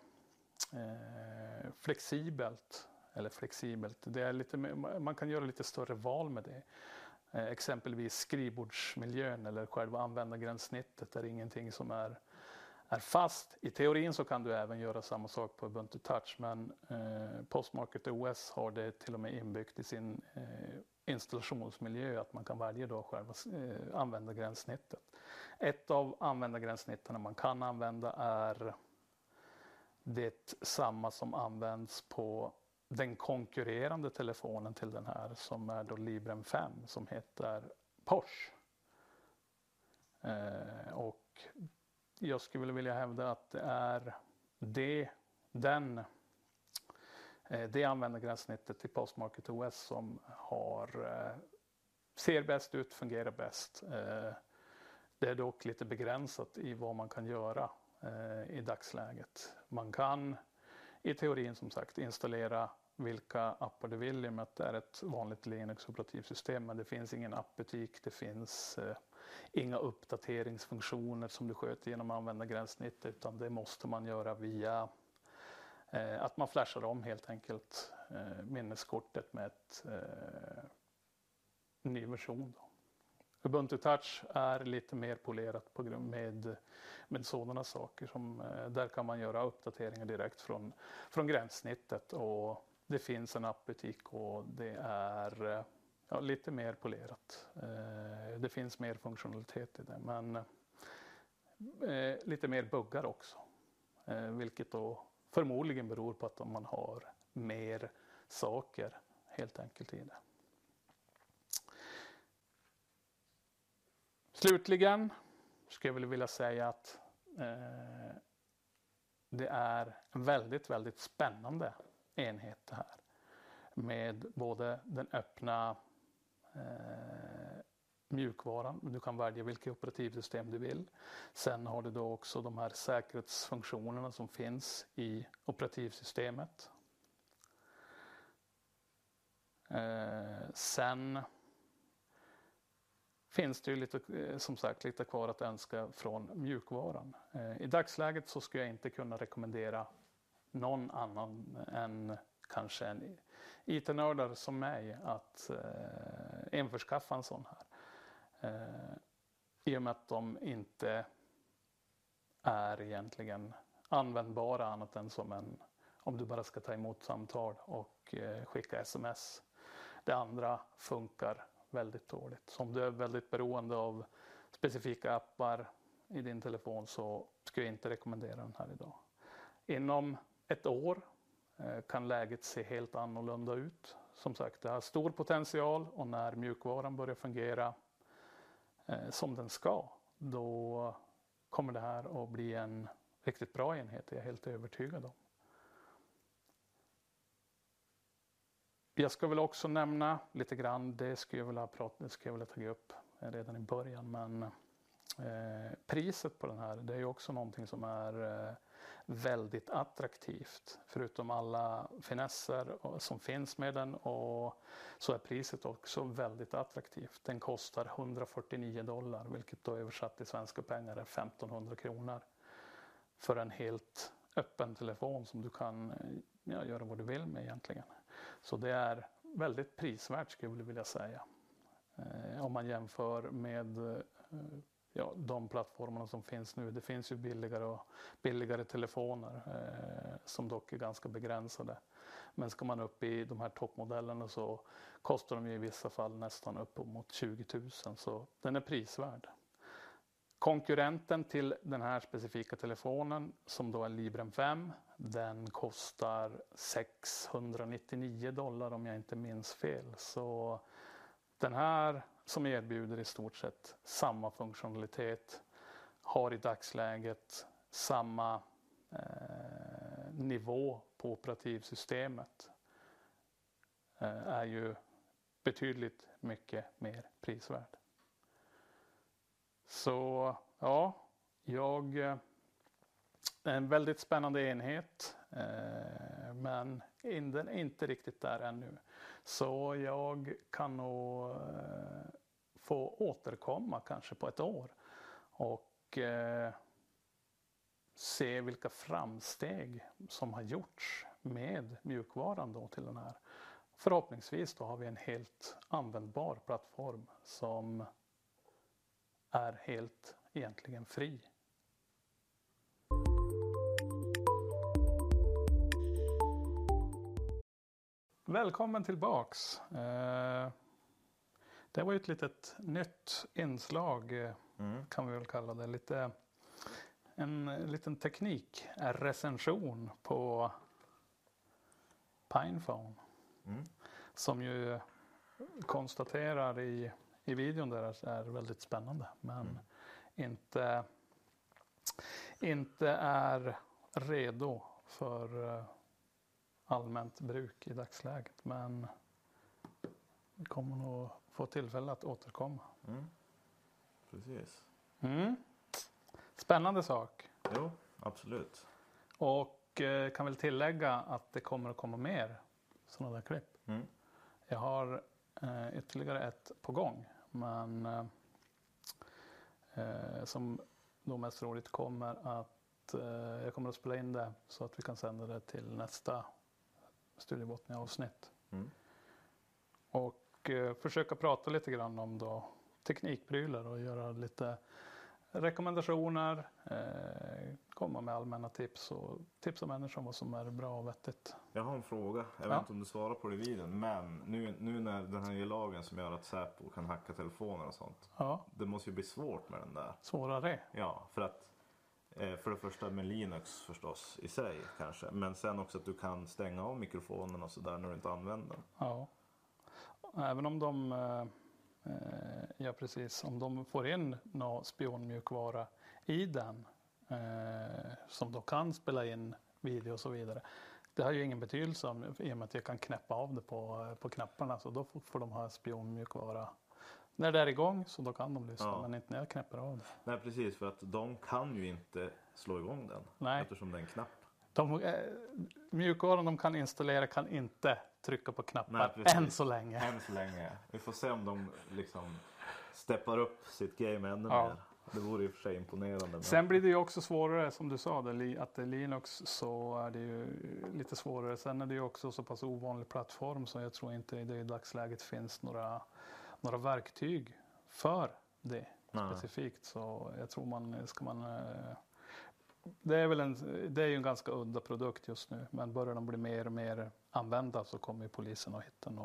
flexibelt. Det är lite mer, man kan göra lite större val med det. Exempelvis skrivbordsmiljön eller själva användargränssnittet är ingenting som är fast. I teorin så kan du även göra samma sak på Ubuntu Touch, men Postmarket OS har det till och med inbyggt i sin installationsmiljö att man kan välja då själva användargränssnittet. Ett av användargränssnitten man kan använda är det samma som används på den konkurrerande telefonen till den här, som är då Librem 5, som heter Porsche. Och jag skulle vilja hävda att det är det användargränssnittet i Postmarket OS som ser bäst ut, fungerar bäst. Det är dock lite begränsat i vad man kan göra i dagsläget. Man kan i teorin som sagt installera vilka appar du vill, i och med att det är ett vanligt Linux-operativsystem, men det finns ingen appbutik, det finns inga uppdateringsfunktioner som du sköter genom användargränssnitt, utan det måste man göra via att man flashar om helt enkelt minneskortet med ett ny version då. Ubuntu Touch är lite mer polerat på grund med sådana saker som där kan man göra uppdateringar direkt från gränssnittet, och det finns en appbutik och det är lite mer polerat. Det finns mer funktionalitet i det, men lite mer buggar också, vilket då förmodligen beror på att man har mer saker helt enkelt i det. Slutligen skulle jag vilja säga att det är en väldigt, väldigt spännande enhet det här. Med både den öppna mjukvaran, du kan välja vilket operativsystem du vill. Sen har du då också de här säkerhetsfunktionerna som finns i operativsystemet. Sen finns det ju lite kvar att önska från mjukvaran. I dagsläget så skulle jag inte kunna rekommendera någon annan än kanske en IT-nördar som mig att införskaffa en sån här. I och med att de inte är egentligen användbara annat än som om du bara ska ta emot samtal och skicka sms. Det andra funkar väldigt dåligt. Så om du är väldigt beroende av specifika appar i din telefon så skulle jag inte rekommendera den här idag. Inom ett år kan läget se helt annorlunda ut. Som sagt, det har stor potential, och när mjukvaran börjar fungera som den ska, då kommer det här att bli en riktigt bra enhet, jag är helt övertygad om. Jag ska väl också nämna lite grann, det skulle jag vilja ta upp redan i början, men priset på den här, det är ju också någonting som är väldigt attraktivt. Förutom alla finesser som finns med den, och så är priset också väldigt attraktivt. Den kostar $149, vilket då översatt till svenska pengar är 1500 kronor. För en helt öppen telefon som du kan göra vad du vill med egentligen. Så det är väldigt prisvärt skulle jag vilja säga. Om man jämför med de plattformarna som finns nu. Det finns ju billigare telefoner som dock är ganska begränsade. Men ska man upp i de här toppmodellerna så kostar de ju i vissa fall nästan upp mot 20 000. Så den är prisvärd. Konkurrenten till den här specifika telefonen, som då är Librem 5, den kostar $699 om jag inte minns fel. Så den här som erbjuder i stort sett samma funktionalitet, har i dagsläget samma nivå på operativsystemet, är ju betydligt mycket mer prisvärd. Så ja, En väldigt spännande enhet, men den är inte riktigt där ännu. Så jag kan nog få återkomma kanske på ett år och se vilka framsteg som har gjorts med mjukvaran då till den här. Förhoppningsvis då har vi en helt användbar plattform som är helt egentligen fri. Välkommen tillbaks. Det var ju ett litet nytt inslag kan vi väl kalla det. En liten teknikrecension på Pinephone. Som ju konstaterar i videon där är väldigt spännande. Men inte är redo för allmänt bruk i dagsläget. Men vi kommer nog få tillfälle att återkomma. Precis. Spännande sak. Jo, absolut. Och kan väl tillägga att det kommer att komma mer sådana där klipp. Jag har ytterligare ett på gång. Men som då mest roligt kommer att jag kommer att spela in det så att vi kan sända det till nästa Studiebottnia-avsnitt. Och försöka prata lite grann om då teknikprylar och göra lite rekommendationer, komma med allmänna tips och tipsa människor om vad som är bra och vettigt. Jag har en fråga, jag vet inte om du svarar på det i videon, men nu när den här lagen som gör att Säpo kan hacka telefoner och sånt, det måste ju bli svårt med den där. Svårare? Ja, för att för det första med Linux förstås i sig kanske, men sen också att du kan stänga av mikrofonen och sådär när du inte använder den. Ja, även om precis, om de får in någon spionmjukvara i den som då kan spela in video och så vidare. Det har ju ingen betydelse i och med att jag kan knäppa av det på knapparna, så då får de ha spionmjukvara. När det är igång så då kan de lyssna, men inte när jag knäpper av det. Nej, precis, för att de kan ju inte slå igång den eftersom det är en knapp. Mjukvaran de kan installera kan inte trycka på knappar än så länge. Än så länge. Vi får se om de liksom steppar upp sitt game ännu mer. Det vore i och för sig imponerande. Men... Sen blir det ju också svårare, som du sa, att det är Linux, så är det ju lite svårare. Sen är det ju också så pass ovanlig plattform så jag tror inte det i dagsläget finns några verktyg för det specifikt. Så jag tror det är ju en ganska udda produkt just nu, men börjar de bli mer och mer använda så kommer ju polisen att hitta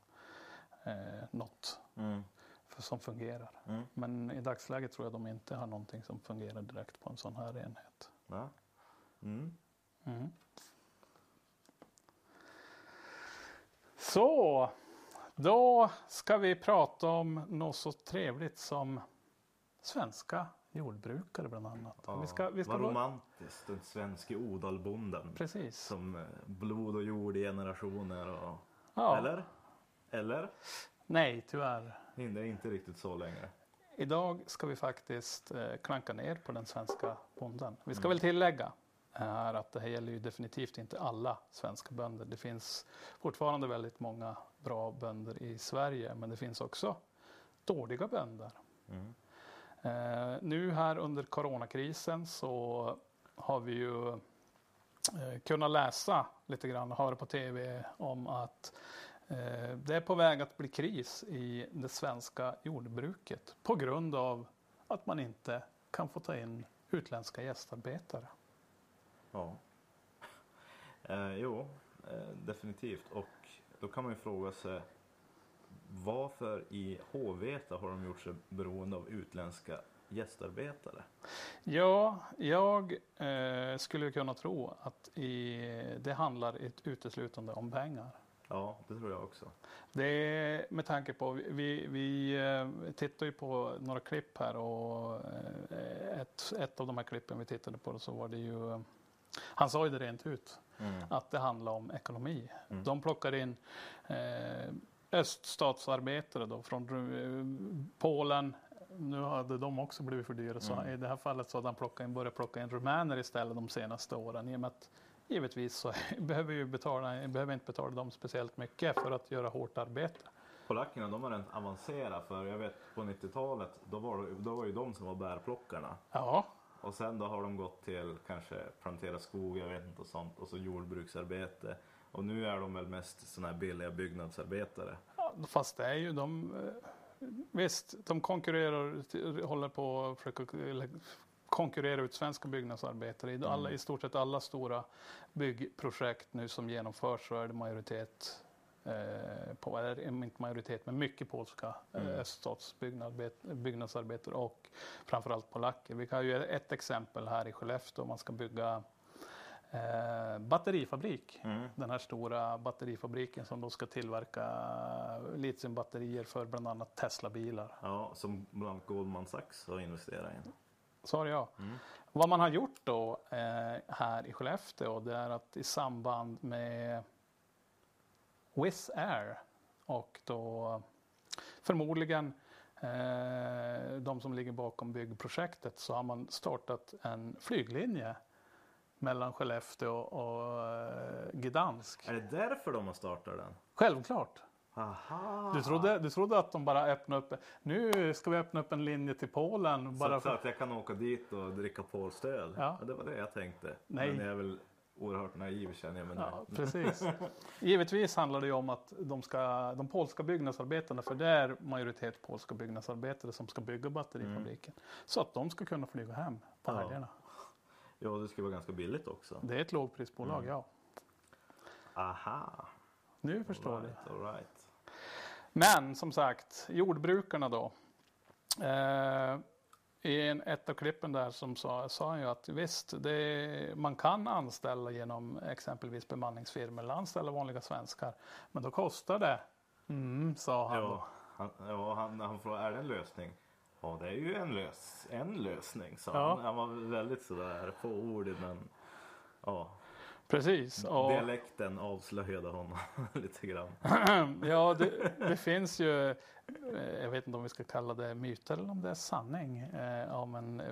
något som fungerar. Men i dagsläget tror jag de inte har någonting som fungerar direkt på en sån här enhet. Så, då ska vi prata om något så trevligt som svenska jordbrukare bland annat. Ja, vad romantiskt, den svenska odalbonden. Precis. Som blod och jord i generationer. Eller? Nej, tyvärr. Det är inte riktigt så längre. Idag ska vi faktiskt klanka ner på den svenska bonden. Vi ska väl tillägga här att det här gäller ju definitivt inte alla svenska bönder. Det finns fortfarande väldigt många bra bönder i Sverige, men det finns också dåliga bönder. Nu här under coronakrisen så har vi ju kunnat läsa lite grann och höra på tv om att det är på väg att bli kris i det svenska jordbruket på grund av att man inte kan få ta in utländska gästarbetare. Ja, definitivt. Och då kan man ju fråga sig, varför i H-veta har de gjort sig beroende av utländska gästarbetare? Ja, jag skulle kunna tro att det handlar uteslutande om pengar. Ja, det tror jag också. Det är med tanke på, vi tittar ju på några klipp här och ett av de här klippen vi tittade på så var det ju, han sa ju det rent ut, att det handlar om ekonomi. De plockar in öststatsarbetare då från Polen, nu hade de också blivit för dyra. Så i det här fallet så hade han börjat plocka in rumäner istället de senaste åren. I och med att givetvis så behöver inte betala dem speciellt mycket för att göra hårt arbete. Polackerna, de har rent avancerat, för jag vet på 90-talet då var ju de som var bärplockarna. Ja. Och sen då har de gått till kanske plantera skog, jag vet inte, och sånt, och så jordbruksarbete. Och nu är de väl mest såna här billiga byggnadsarbetare. Ja, fast det är ju visst, de håller på att konkurrera ut svenska byggnadsarbetare. I stort sett alla stora byggprojekt nu som genomförs så är det majoritet inte majoritet, men mycket polska öststatsbyggnadsarbetare och framförallt polacker. Vi kan ju ett exempel här i Skellefteå, man ska bygga batterifabrik. Den här stora batterifabriken som då ska tillverka litiumbatterier för bland annat Tesla-bilar. Ja, som bland annat Goldman Sachs har investerat i. Så ja. Vad man har gjort då här i Skellefteå, det är att i samband med Wizz Air och då förmodligen de som ligger bakom byggprojektet, så har man startat en flyglinje mellan Skellefteå och Gdansk. Är det därför de har startat den? Självklart. Aha. Du trodde att de bara öppnade upp. Nu ska vi öppna upp en linje till Polen. Så att jag kan åka dit och dricka polstöl. Ja. Det var det jag tänkte. Nej. Men jag är väl oerhört naiv, känner jag. Men ja, precis. Givetvis handlar det ju om att de polska byggnadsarbetarna, för det är majoritet polska byggnadsarbetare som ska bygga batterifabriken. Så att de ska kunna flyga hem på helgerna. Ja, det ska vara ganska billigt också. Det är ett lågprisbolag, ja. Aha. Nu förstår du. All right. Men som sagt, jordbrukarna då. I ett av klippen där som sa han ju att visst, man kan anställa genom exempelvis bemanningsfirmor eller anställa vanliga svenskar. Men då kostar det, sa han. Han frågade, är det en lösning? Ja, det är ju en lösning, sa han. Han var väldigt sådär fåordig, men ja. Precis. Och dialekten avslöjade honom lite grann. Ja, det finns ju, jag vet inte om vi ska kalla det myter eller om det är sanning, om en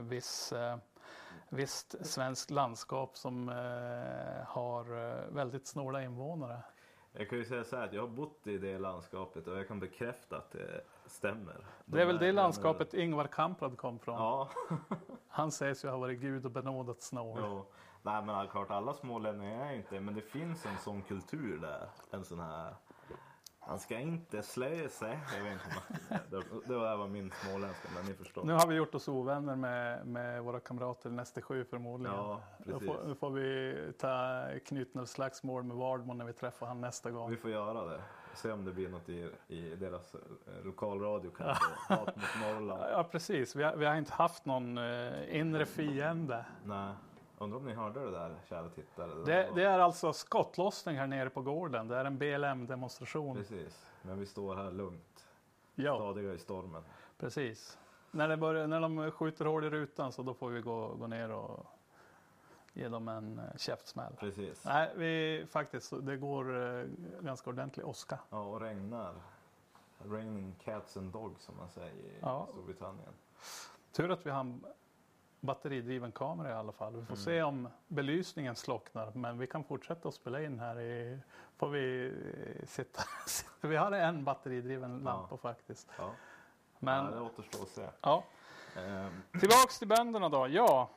visst svenskt landskap som har väldigt snåla invånare. Jag kan ju säga så här att jag har bott i det landskapet och jag kan bekräfta att det stämmer. Det är väl det landskapet Ingvar Kamprad kom från. Ja. Han sägs ju ha varit Gud och benådat snål. Jo. Nej, men klart alla smålänningar är inte, men det finns en sån kultur där. En sån här, han ska inte slöja sig. Jag vet inte, det var min småländska, men ni förstår. Nu har vi gjort oss ovänner med våra kamrater nästa 7 förmodligen. Ja, precis. Nu får vi ta knytnävsslagsmål med Vardman när vi träffar han nästa gång. Vi får göra det. Se om det blir något i deras lokalradio kanske. Hat mot Norrland. Ja, precis. Vi har inte haft någon inre fiende. Nej. Undrar om ni hörde det där, kära tittare. Det är alltså skottlossning här nere på gården. Det är en BLM-demonstration. Precis, men vi står här lugnt. Ja. Stadiga i stormen. Precis. När de skjuter hål i rutan så då får vi gå ner och ge dem en käftsmäll. Precis. Nej, det går ganska ordentligt åska. Ja, och regnar. Raining cats and dogs som man säger i Storbritannien. Tur att vi har en batteridriven kamera i alla fall. Vi får se om belysningen slocknar, men vi kan fortsätta att spela in här får vi sitta. Vi har en batteridriven lampa faktiskt. Ja. Men det återstår att se. Ja. Tillbaks till bönderna då. Ja.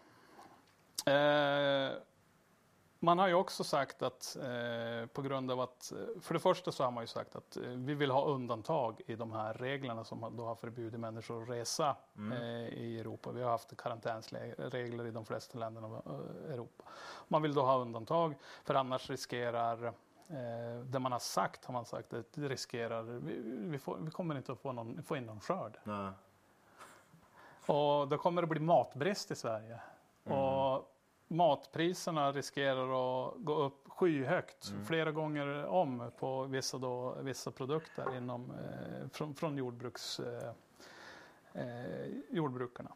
Man har ju också sagt att på grund av att, för det första så har man ju sagt att vi vill ha undantag i de här reglerna som då har förbjudit människor att resa i Europa. Vi har haft karantänsregler i de flesta länderna i Europa. Man vill då ha undantag, för annars riskerar det man har sagt att det riskerar, vi kommer inte att få in någon skörd. Nej. Och då kommer det bli matbrist i Sverige. Och matpriserna riskerar att gå upp skyhögt flera gånger om på vissa produkter från jordbrukarna.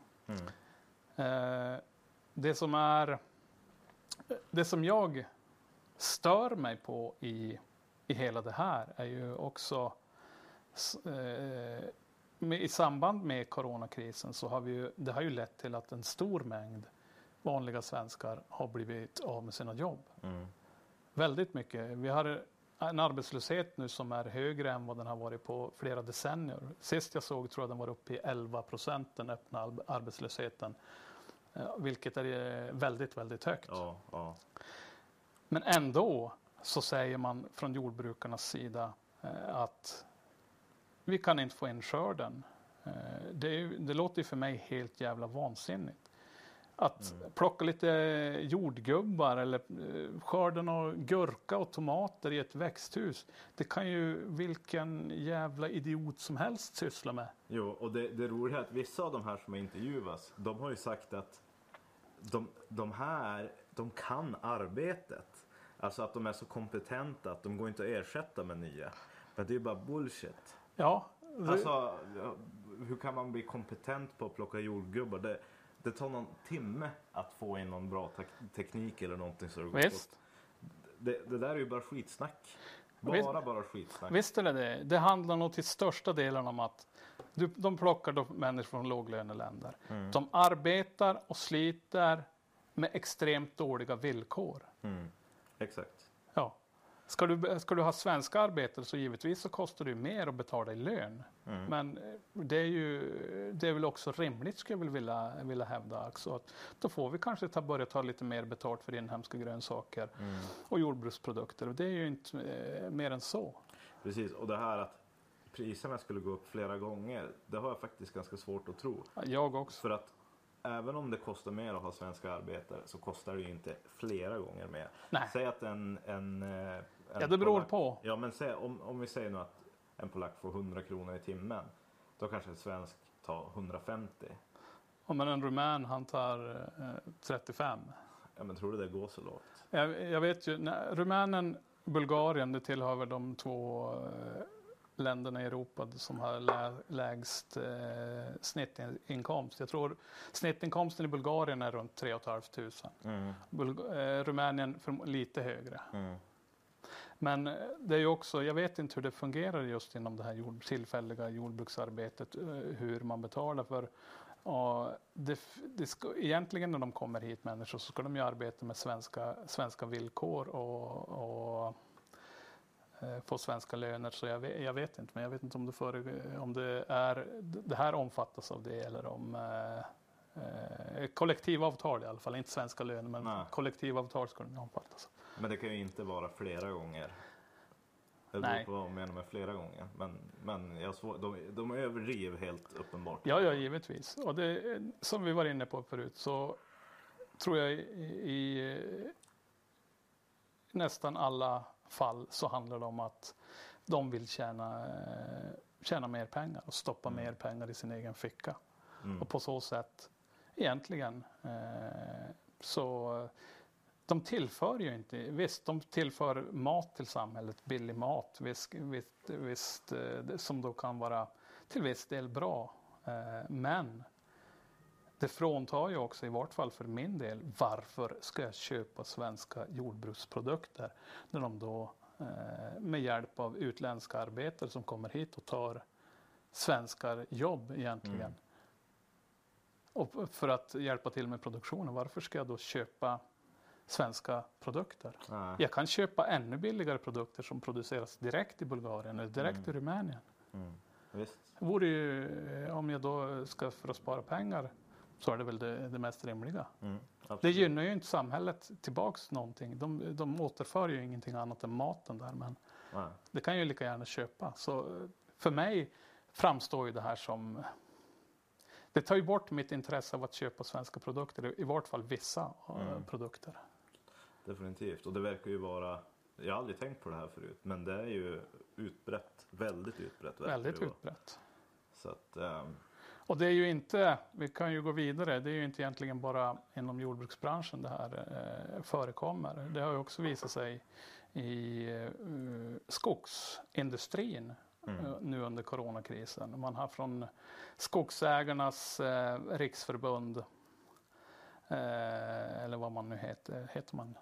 Det som jag stör mig på i hela det här är ju också i samband med coronakrisen så har det har ju lett till att en stor mängd vanliga svenskar har blivit av med sina jobb. Väldigt mycket. Vi har en arbetslöshet nu som är högre än vad den har varit på flera decennier. Sist jag såg tror jag den var uppe i 11%, den öppna arbetslösheten. Vilket är väldigt, väldigt högt. Ja. Men ändå så säger man från jordbrukarnas sida att vi kan inte få in skörden. Det låter ju för mig helt jävla vansinnigt. Att plocka lite jordgubbar eller skörden av gurka och tomater i ett växthus. Det kan ju vilken jävla idiot som helst syssla med. Jo, och det roliga är att vissa av de här som intervjuas, de har ju sagt att de kan arbetet. Alltså att de är så kompetenta att de går inte att ersätta med nya. Men det är ju bara bullshit. Ja. Alltså, hur kan man bli kompetent på att plocka jordgubbar? Det tar någon timme att få in någon bra teknik eller någonting så det går. Visst. Det där är ju bara skitsnack. Bara skitsnack. Visst är det. Det handlar nog till största delen om att de plockar då människor från låglöneländer. De arbetar och sliter med extremt dåliga villkor. Exakt. Ja. Ska du ha svenska arbetare så givetvis så kostar det mer att betala i lön. Men det är väl också rimligt skulle jag vilja hävda också. Att då får vi kanske börja ta lite mer betalt för inhemska grönsaker och jordbruksprodukter. Och det är ju inte mer än så. Precis, och det här att priserna skulle gå upp flera gånger, det har jag faktiskt ganska svårt att tro. Jag också. För att även om det kostar mer att ha svenska arbetare så kostar det ju inte flera gånger mer. Nej. Säg att det beror på. Ja, men om vi säger nu att en polack får 100 kronor i timmen, då kanske en svensk tar 150. Men en rumän han tar 35. Ja, men tror du det går så lågt? Jag vet ju, Rumänen, Bulgarien, det tillhör väl de två länderna i Europa som har lägst snittinkomst. Jag tror snittinkomsten i Bulgarien är runt 3 500. Rumänien lite högre. Men det är ju också, jag vet inte hur det fungerar just inom det här tillfälliga jordbruksarbetet, hur man betalar för. Egentligen när de kommer hit människor så ska de ju arbeta med svenska villkor och få svenska löner, så jag vet inte, men jag vet inte om det här omfattas av det eller om kollektivavtal i alla fall, inte svenska löner men kollektivavtal ska de omfattas. Men det kan ju inte vara flera gånger. Det beror på vad man menar med flera gånger. Men de överdriver helt uppenbart. Ja, givetvis. Och det, som vi var inne på förut så tror jag i nästan alla fall så handlar det om att de vill tjäna mer pengar och stoppa mer pengar i sin egen ficka. Och på så sätt egentligen så de tillför ju inte, visst de tillför mat till samhället, billig mat, visst som då kan vara till viss del bra, men det fråntar ju också, i vart fall för min del, varför ska jag köpa svenska jordbruksprodukter när de då med hjälp av utländska arbetare som kommer hit och tar svenskar jobb egentligen. Och för att hjälpa till med produktionen, varför ska jag då köpa svenska produkter? Jag kan köpa ännu billigare produkter som produceras direkt i Bulgarien eller direkt i Rumänien. Visst. Det vore ju, om jag då ska för att spara pengar, så är det väl det mest rimliga. Det gynnar ju inte samhället tillbaks någonting. De återför ju ingenting annat än maten där, men det kan ju lika gärna köpa. Så för mig framstår ju det här som, det tar ju bort mitt intresse av att köpa svenska produkter, i vart fall vissa produkter. Definitivt, och det verkar ju vara, jag har aldrig tänkt på det här förut, men det är ju utbrett, väldigt utbrett. Väldigt utbrett. Så att, och det är ju inte, vi kan ju gå vidare, det är ju inte egentligen bara inom jordbruksbranschen det här förekommer. Det har ju också visat sig i skogsindustrin nu under coronakrisen. Man har från Skogsägarnas riksförbund, eller vad man nu heter man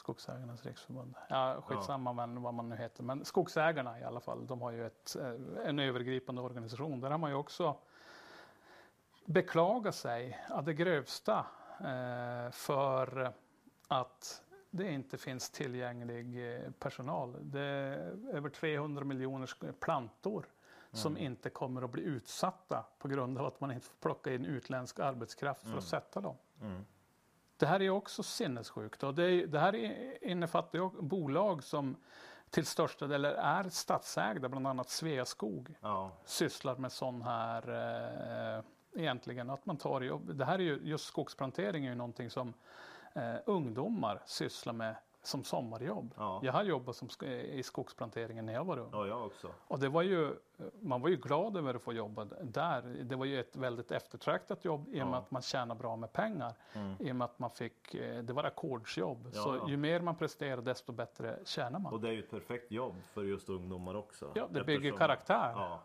Skogsägarnas riksförbund. Ja, skitsamma vad man nu heter. Men skogsägarna i alla fall, de har ju en övergripande organisation. Där har man ju också beklagat sig av det grövsta för att det inte finns tillgänglig personal. Det är över 300 miljoner plantor som inte kommer att bli utsatta på grund av att man inte får plocka in utländsk arbetskraft för att sätta dem. Det här är också sinnessjukt. Och det här innefattar ju bolag som till största del är statsägda, bland annat Sveaskog, sysslar med sån här egentligen att man tar jobb. Det här är ju just skogsplantering är ju någonting som ungdomar sysslar med som sommarjobb. Ja. Jag har jobbat i skogsplanteringen när jag var ung. Ja, jag också. Och man var ju glad över att få jobba där. Det var ju ett väldigt eftertraktat jobb i och med att man tjänar bra med pengar. I och med att det var ackordsjobb. Ja, så ju mer man presterar desto bättre tjänar man. Och det är ju ett perfekt jobb för just ungdomar också. Ja, det bygger karaktär. Ja,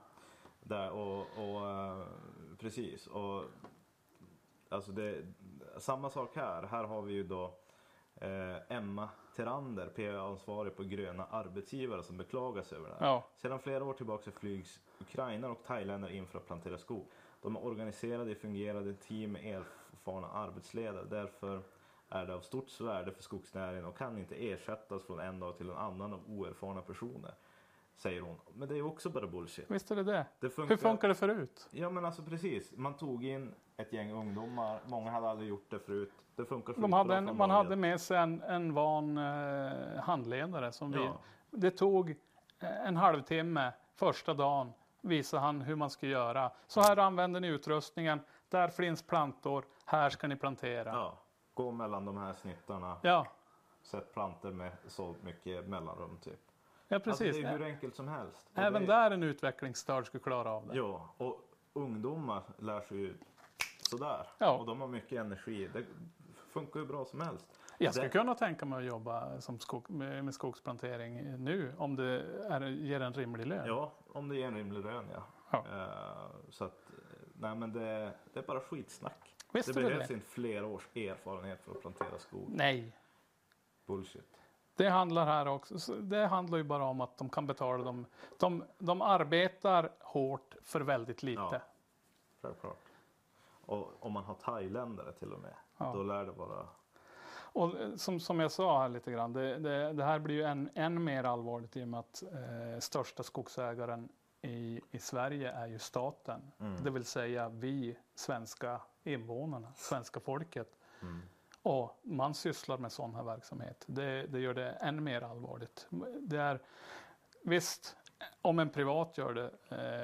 precis. Och alltså samma sak här. Här har vi ju då Emma Terander, PR-ansvarig på Gröna arbetsgivare, som beklagar sig över det här. Ja. Sedan flera år tillbaka flygs ukrainare och thailändare in för att plantera skog. De är organiserade i fungerande team med erfarna arbetsledare. Därför är det av stort värde för skogsnäringen och kan inte ersättas från en dag till en annan av oerfarna personer, säger hon. Men det är ju också bara bullshit. Visst är det. Hur funkar det förut? Ja, men alltså precis. Man tog in ett gäng ungdomar. Många hade aldrig gjort det förut. Det funkar man hade med sig en van handledare som det tog en halvtimme första dagen. Visade han hur man ska göra. Så här använder ni utrustningen. Där finns plantor. Här ska ni plantera. Ja. Gå mellan de här snittarna. Ja. Sätt plantor med så mycket mellanrum typ. Ja, precis. Alltså, det är hur enkelt som helst. Även där en utvecklingsstörd skulle klara av det. Ja, och ungdomar lär sig ju sådär. Ja. Och de har mycket energi. Det funkar ju bra som helst. Jag skulle kunna tänka mig att jobba med skogsplantering nu om det ger en rimlig lön. Ja, om det ger en rimlig lön, ja. Så att, nej men det är bara skitsnack. Visst det behövs inte flera års erfarenhet för att plantera skog. Nej. Bullshit. Det handlar ju bara om att de kan betala dem. De arbetar hårt för väldigt lite. Ja, självklart. Och om man har thailändare till och med, då lär det vara... Och som jag sa här lite grann, det här blir ju än mer allvarligt i och med att största skogsägaren i Sverige är ju staten. Det vill säga vi svenska invånarna, svenska folket. Och man sysslar med sån här verksamhet. Det gör det än mer allvarligt. Det är visst, om en privat gör det,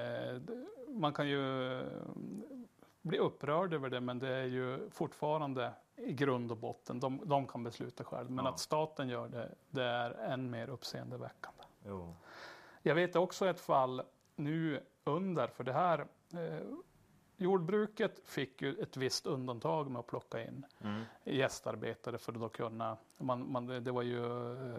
man kan ju bli upprörd över det, men det är ju fortfarande i grund och botten. De kan besluta själv. Men att staten gör det är än mer uppseendeväckande. Jo. Jag vet också ett fall nu för det här. Jordbruket fick ju ett visst undantag med att plocka in gästarbetare för att då kunna, det var ju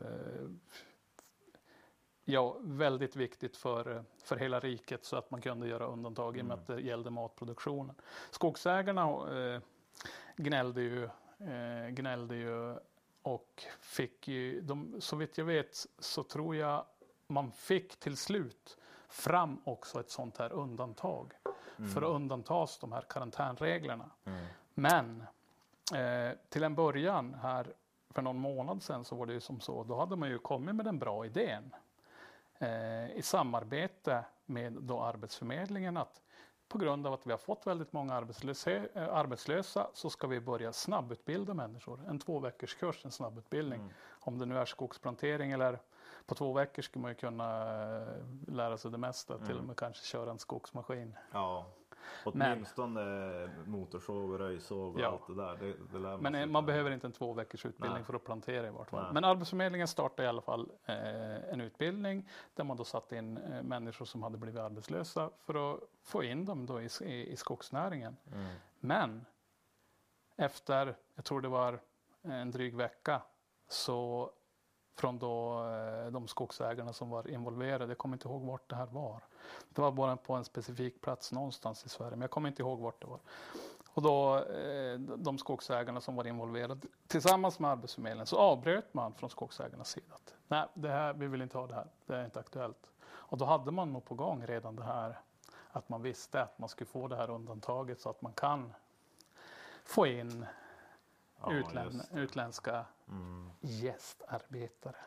väldigt viktigt för hela riket så att man kunde göra undantag i och med att det gällde matproduktionen. Skogsägarna gnällde ju och fick ju, så vitt jag vet så tror jag man fick till slut fram också ett sånt här undantag för att undantas de här karantänreglerna. Men till en början här för någon månad sedan så var det ju som så, då hade man ju kommit med den bra idén i samarbete med då Arbetsförmedlingen att på grund av att vi har fått väldigt många arbetslösa så ska vi börja snabbutbilda människor. En 2 veckors kurs, en snabbutbildning. Om det nu är skogsplantering eller på 2 veckor ska man ju kunna lära sig det mesta. Till och med kanske köra en skogsmaskin. Ja, åtminstone motorsåg och röjsåg och allt det där. Det lär man men man behöver inte en 2 veckors utbildning för att plantera i vart fall. Nej. Men Arbetsförmedlingen startade i alla fall en utbildning där man då satt in människor som hade blivit arbetslösa för att få in dem då i skogsnäringen. Men efter, jag tror det var en dryg vecka, så från då de skogsägarna som var involverade, jag kommer inte ihåg vart det här var. Det var bara på en specifik plats någonstans i Sverige, men jag kommer inte ihåg vart det var. Och då de skogsägarna som var involverade tillsammans med Arbetsförmedlingen, så avbröt man från skogsägarnas sida. Nej, vi vill inte ha det här. Det är inte aktuellt. Och då hade man nog på gång redan det här att man visste att man skulle få det här undantaget så att man kan få in utländska gästarbetare.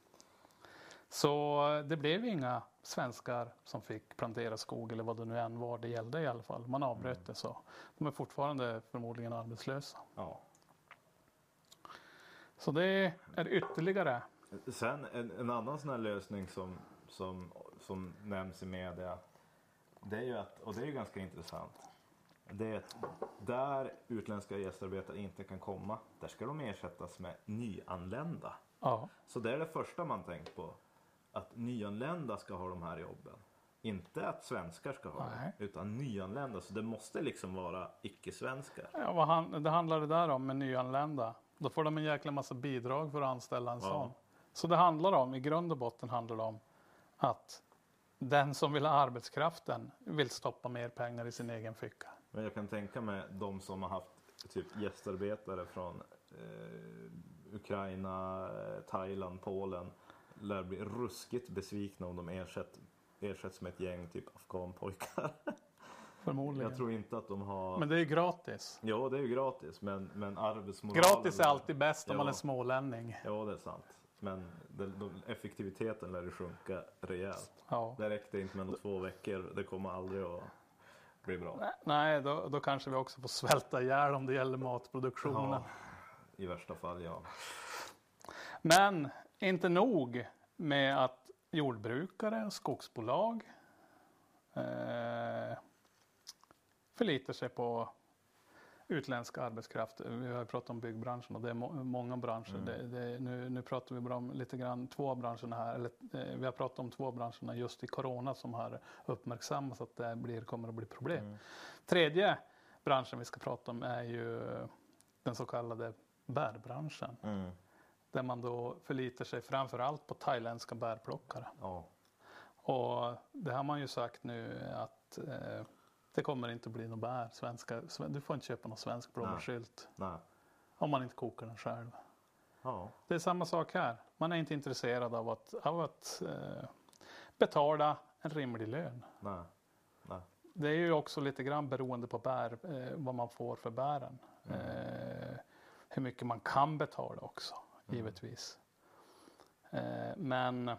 Så det blev inga svenskar som fick plantera skog eller vad det nu än var det gällde i alla fall. Man avbröt det så. De är fortfarande förmodligen arbetslösa. Ja. Så det är ytterligare. Sen en annan sån här lösning som nämns i media, det är ju att, och det är ju ganska intressant, det är att där utländska gästarbetare inte kan komma, där ska de ersättas med nyanlända. Ja. Så det är det första man tänkt på, att nyanlända ska ha de här jobben. Inte att svenskar ska ha det, utan nyanlända. Så det måste liksom vara icke-svenskar. Ja, det handlar det där om med nyanlända. Då får de en jäkla massa bidrag för att anställa en sån. Så det handlar om, i grund och botten handlar det om att den som vill ha arbetskraften vill stoppa mer pengar i sin egen ficka. Men jag kan tänka mig de som har haft typ gästarbetare från Ukraina, Thailand, Polen lär bli ruskigt besvikna om de ersätts med ett gäng typ afghanpojkar. Förmodligen. Jag tror inte att de har... Men det är ju gratis. Ja, det är ju gratis, men arbetsmoralen... Gratis är alltid bäst om man är smålänning. Ja, det är sant. Men effektiviteten lär ju sjunka rejält. Ja. Det räckte inte med 2 veckor. Det kommer aldrig att bli bra. Nej, då kanske vi också får svälta ihjäl om det gäller matproduktionen. Ja, i värsta fall, ja. Men inte nog med att jordbrukare och skogsbolag förlitar sig på utländska arbetskraft. Vi har pratat om byggbranschen och det är många branscher. Nu pratar vi bara om lite grann 2 branscherna här. Eller, vi har pratat om 2 branscherna just i corona som har uppmärksammats att det kommer att bli problem. Tredje branschen vi ska prata om är ju den så kallade bärbranschen. Där man då förlitar sig framförallt på thailändska bärplockare. Ja. Och det har man ju sagt nu att det kommer inte bli någon bär. Du får inte köpa någon svensk blåbärsskylt. Nej. Om man inte kokar den själv. Ja. Det är samma sak här. Man är inte intresserad av att betala en rimlig lön. Nej. Det är ju också lite grann beroende på vad man får för bären. Hur mycket man kan betala också, givetvis. Men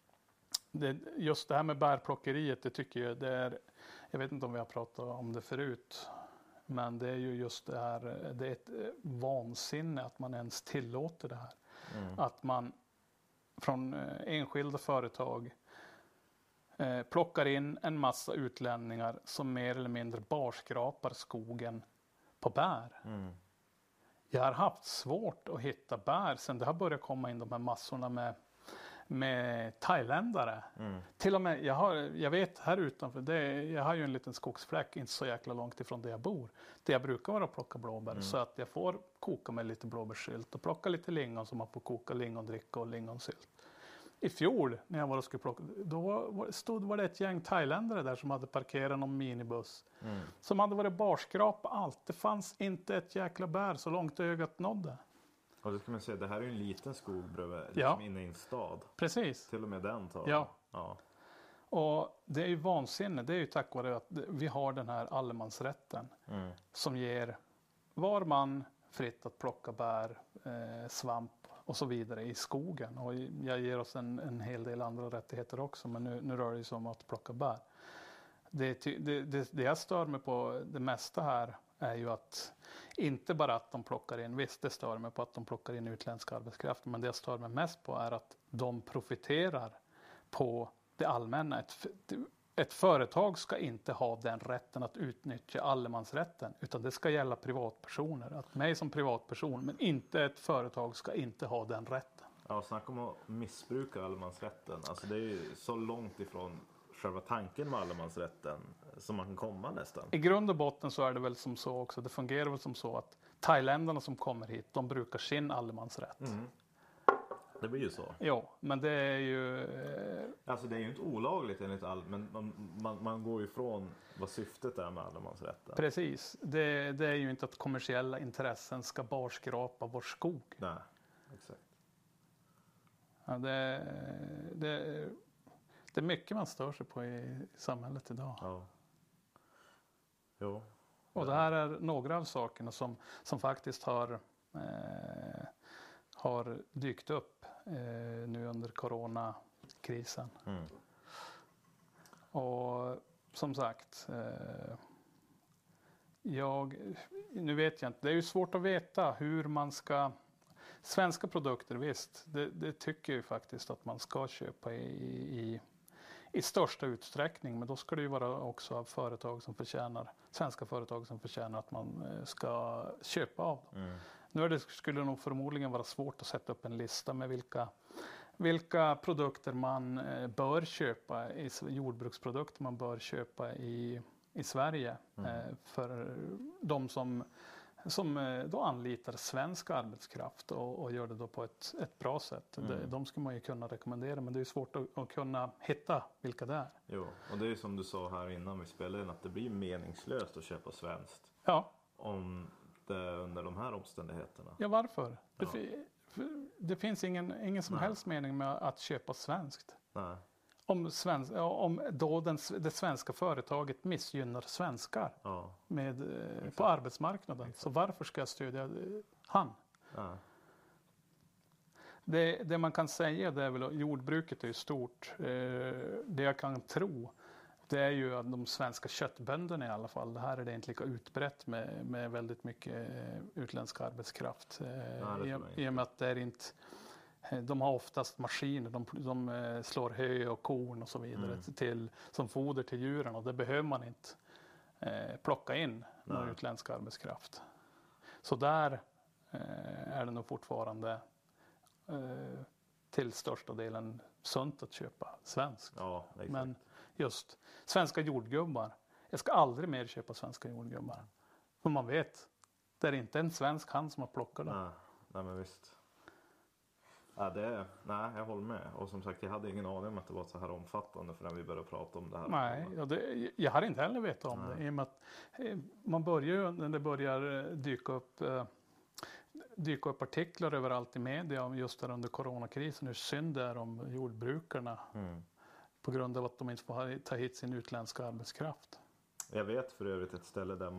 just det här med bärplockeriet, det tycker jag det är, jag vet inte om vi har pratat om det förut, men det är ju just det här, det är ett vansinne att man ens tillåter det här. Att man från enskilda företag plockar in en massa utlänningar som mer eller mindre barskrapar skogen på bär. Jag har haft svårt att hitta bär sen det har börjat komma in de här massorna med thailändare. Till och med, jag vet här utanför, jag har ju en liten skogsfläck inte så jäkla långt ifrån där jag bor. Där jag brukar vara och plocka blåbär så att jag får koka med lite blåbärssylt och plocka lite lingon som man får koka lingondricka och lingonsylt. I fjol när jag var och skulle plocka, då var det ett gäng thailändare där som hade parkerat någon minibuss. Som hade varit barskrap allt. Det fanns inte ett jäkla bär så långt ögat nådde. Och det ska man säga, det här är ju en liten skog bredvid, inne i en stad. Precis. Till och med den tar. Ja. Och det är ju vansinne. Det är ju tack vare att vi har den här allemansrätten. Som ger var man fritt att plocka bär, svamp och så vidare i skogen. Och jag ger oss en hel del andra rättigheter också. Men nu rör det sig om att plocka bär. Det jag stör mig på det mesta här är ju att inte bara att de plockar in, visst det stör mig på att de plockar in utländska arbetskraft, men det jag stör mig mest på är att de profiterar på det allmänna. Ett företag ska inte ha den rätten att utnyttja allemansrätten, utan det ska gälla privatpersoner. Att mig som privatperson, men inte ett företag ska inte ha den rätten. Ja, snacka om att missbruka allemansrätten. Alltså det är ju så långt ifrån själva tanken med allemansrätten som man kan komma nästan. I grund och botten så är det väl som så också. Det fungerar väl som så att thailändarna som kommer hit, de brukar sin allemansrätt. Det blir ju så. Jo, men det är ju... Alltså det är ju inte olagligt enligt allt, men man går ju ifrån vad syftet är med allemansrätten. Precis. Det är ju inte att kommersiella intressen ska barskrapa vår skog. Nej, exakt. Ja, det är mycket man stör sig på i samhället idag. Ja. Jo. Och det här är några av sakerna som faktiskt har dykt upp nu under coronakrisen. Mm. Och som sagt, nu vet jag inte, det är ju svårt att veta hur man ska, svenska produkter visst, det tycker jag ju faktiskt att man ska köpa i största utsträckning, men då ska det ju vara också av svenska företag som förtjänar att man ska köpa av dem. Mm. Nu skulle det nog förmodligen vara svårt att sätta upp en lista med vilka produkter man bör köpa, jordbruksprodukter man bör köpa i Sverige för de som då anlitar svensk arbetskraft och gör det då på ett bra sätt. De ska man ju kunna rekommendera, men det är svårt att kunna hitta vilka det är. Jo, och det är som du sa här innan vi spelade in, att det blir meningslöst att köpa svenskt. Ja. Om det under de här omständigheterna. Ja, varför? Ja. Det finns ingen som helst mening med att köpa svenskt. Nej. Om då det svenska företaget missgynnar svenskar på arbetsmarknaden. Exakt. Så varför ska jag stödja han? Ja. Det man kan säga, det är väl att jordbruket är ju stort. Det jag kan tro, det är ju att de svenska köttbönderna i alla fall, det här är det inte lika utbrett med väldigt mycket utländsk arbetskraft. I och med att det är inte, de har oftast maskiner, de slår hö och korn och så vidare som foder till djuren, och det behöver man inte plocka in någon utländsk arbetskraft. Så där är det nog fortfarande till största delen sunt att köpa svenskt. Ja, exakt. Men just svenska jordgubbar, jag ska aldrig mer köpa svenska jordgubbar. För man vet, det är inte en svensk hand som har plockat dem. Nej men visst. Ja, jag håller med. Och som sagt, jag hade ingen aning om att det var så här omfattande förrän vi började prata om det här. Nej, jag hade inte heller vetat om det. I och med att man börjar ju, när det börjar dyka upp artiklar överallt i media om just där under coronakrisen, hur synd det är om jordbrukarna på grund av att de inte får ta hit sin utländska arbetskraft. Jag vet för övrigt ett ställe där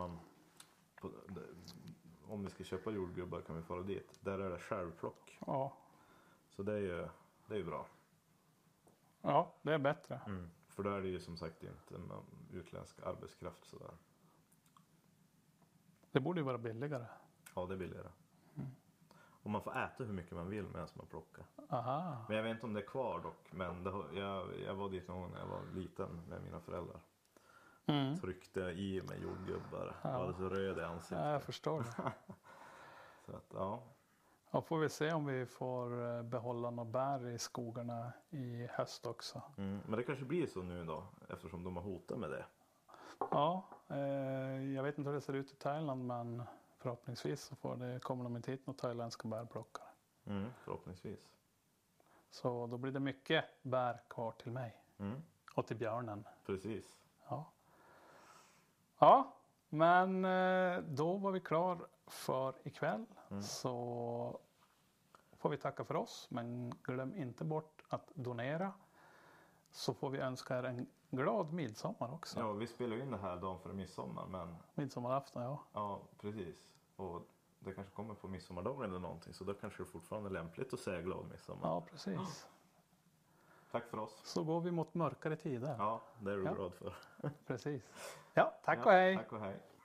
om vi ska köpa jordgubbar kan vi fara dit. Där är det självplock. Ja. Så det är ju bra. Ja, det är bättre. För då är det ju som sagt inte en utländsk arbetskraft sådär. Det borde ju vara billigare. Ja, det är billigare. Och man får äta hur mycket man vill medan man plockar. Aha. Men jag vet inte om det är kvar dock. Men jag var dit någon gång när jag var liten med mina föräldrar. Tryckte i mig jordgubbar. Jag var så röd i ansiktet. Ja, jag förstår det. Så att, ja. Ja, får vi se om vi får behålla några bär i skogarna i höst också. Men det kanske blir så nu då, eftersom de har hotat med det. Ja, jag vet inte hur det ser ut i Thailand, men förhoppningsvis så kommer de inte hit några thailändska bärplockare. Förhoppningsvis. Så då blir det mycket bär kvar till mig. Och till björnen. Precis. Ja, men då var vi klar för ikväll. Så får vi tacka för oss. Men glöm inte bort att donera. Så får vi önska er en glad midsommar också. Ja, vi spelar in det här dagen före midsommar. Men... Midsommarafton, ja. Ja, precis. Och det kanske kommer på midsommardagen eller någonting. Så då kanske det fortfarande är lämpligt att säga glad midsommar. Ja, precis. Tack för oss. Så går vi mot mörkare tider. Ja, det är du glad för. Precis. Ja, tack och hej. Tack och hej.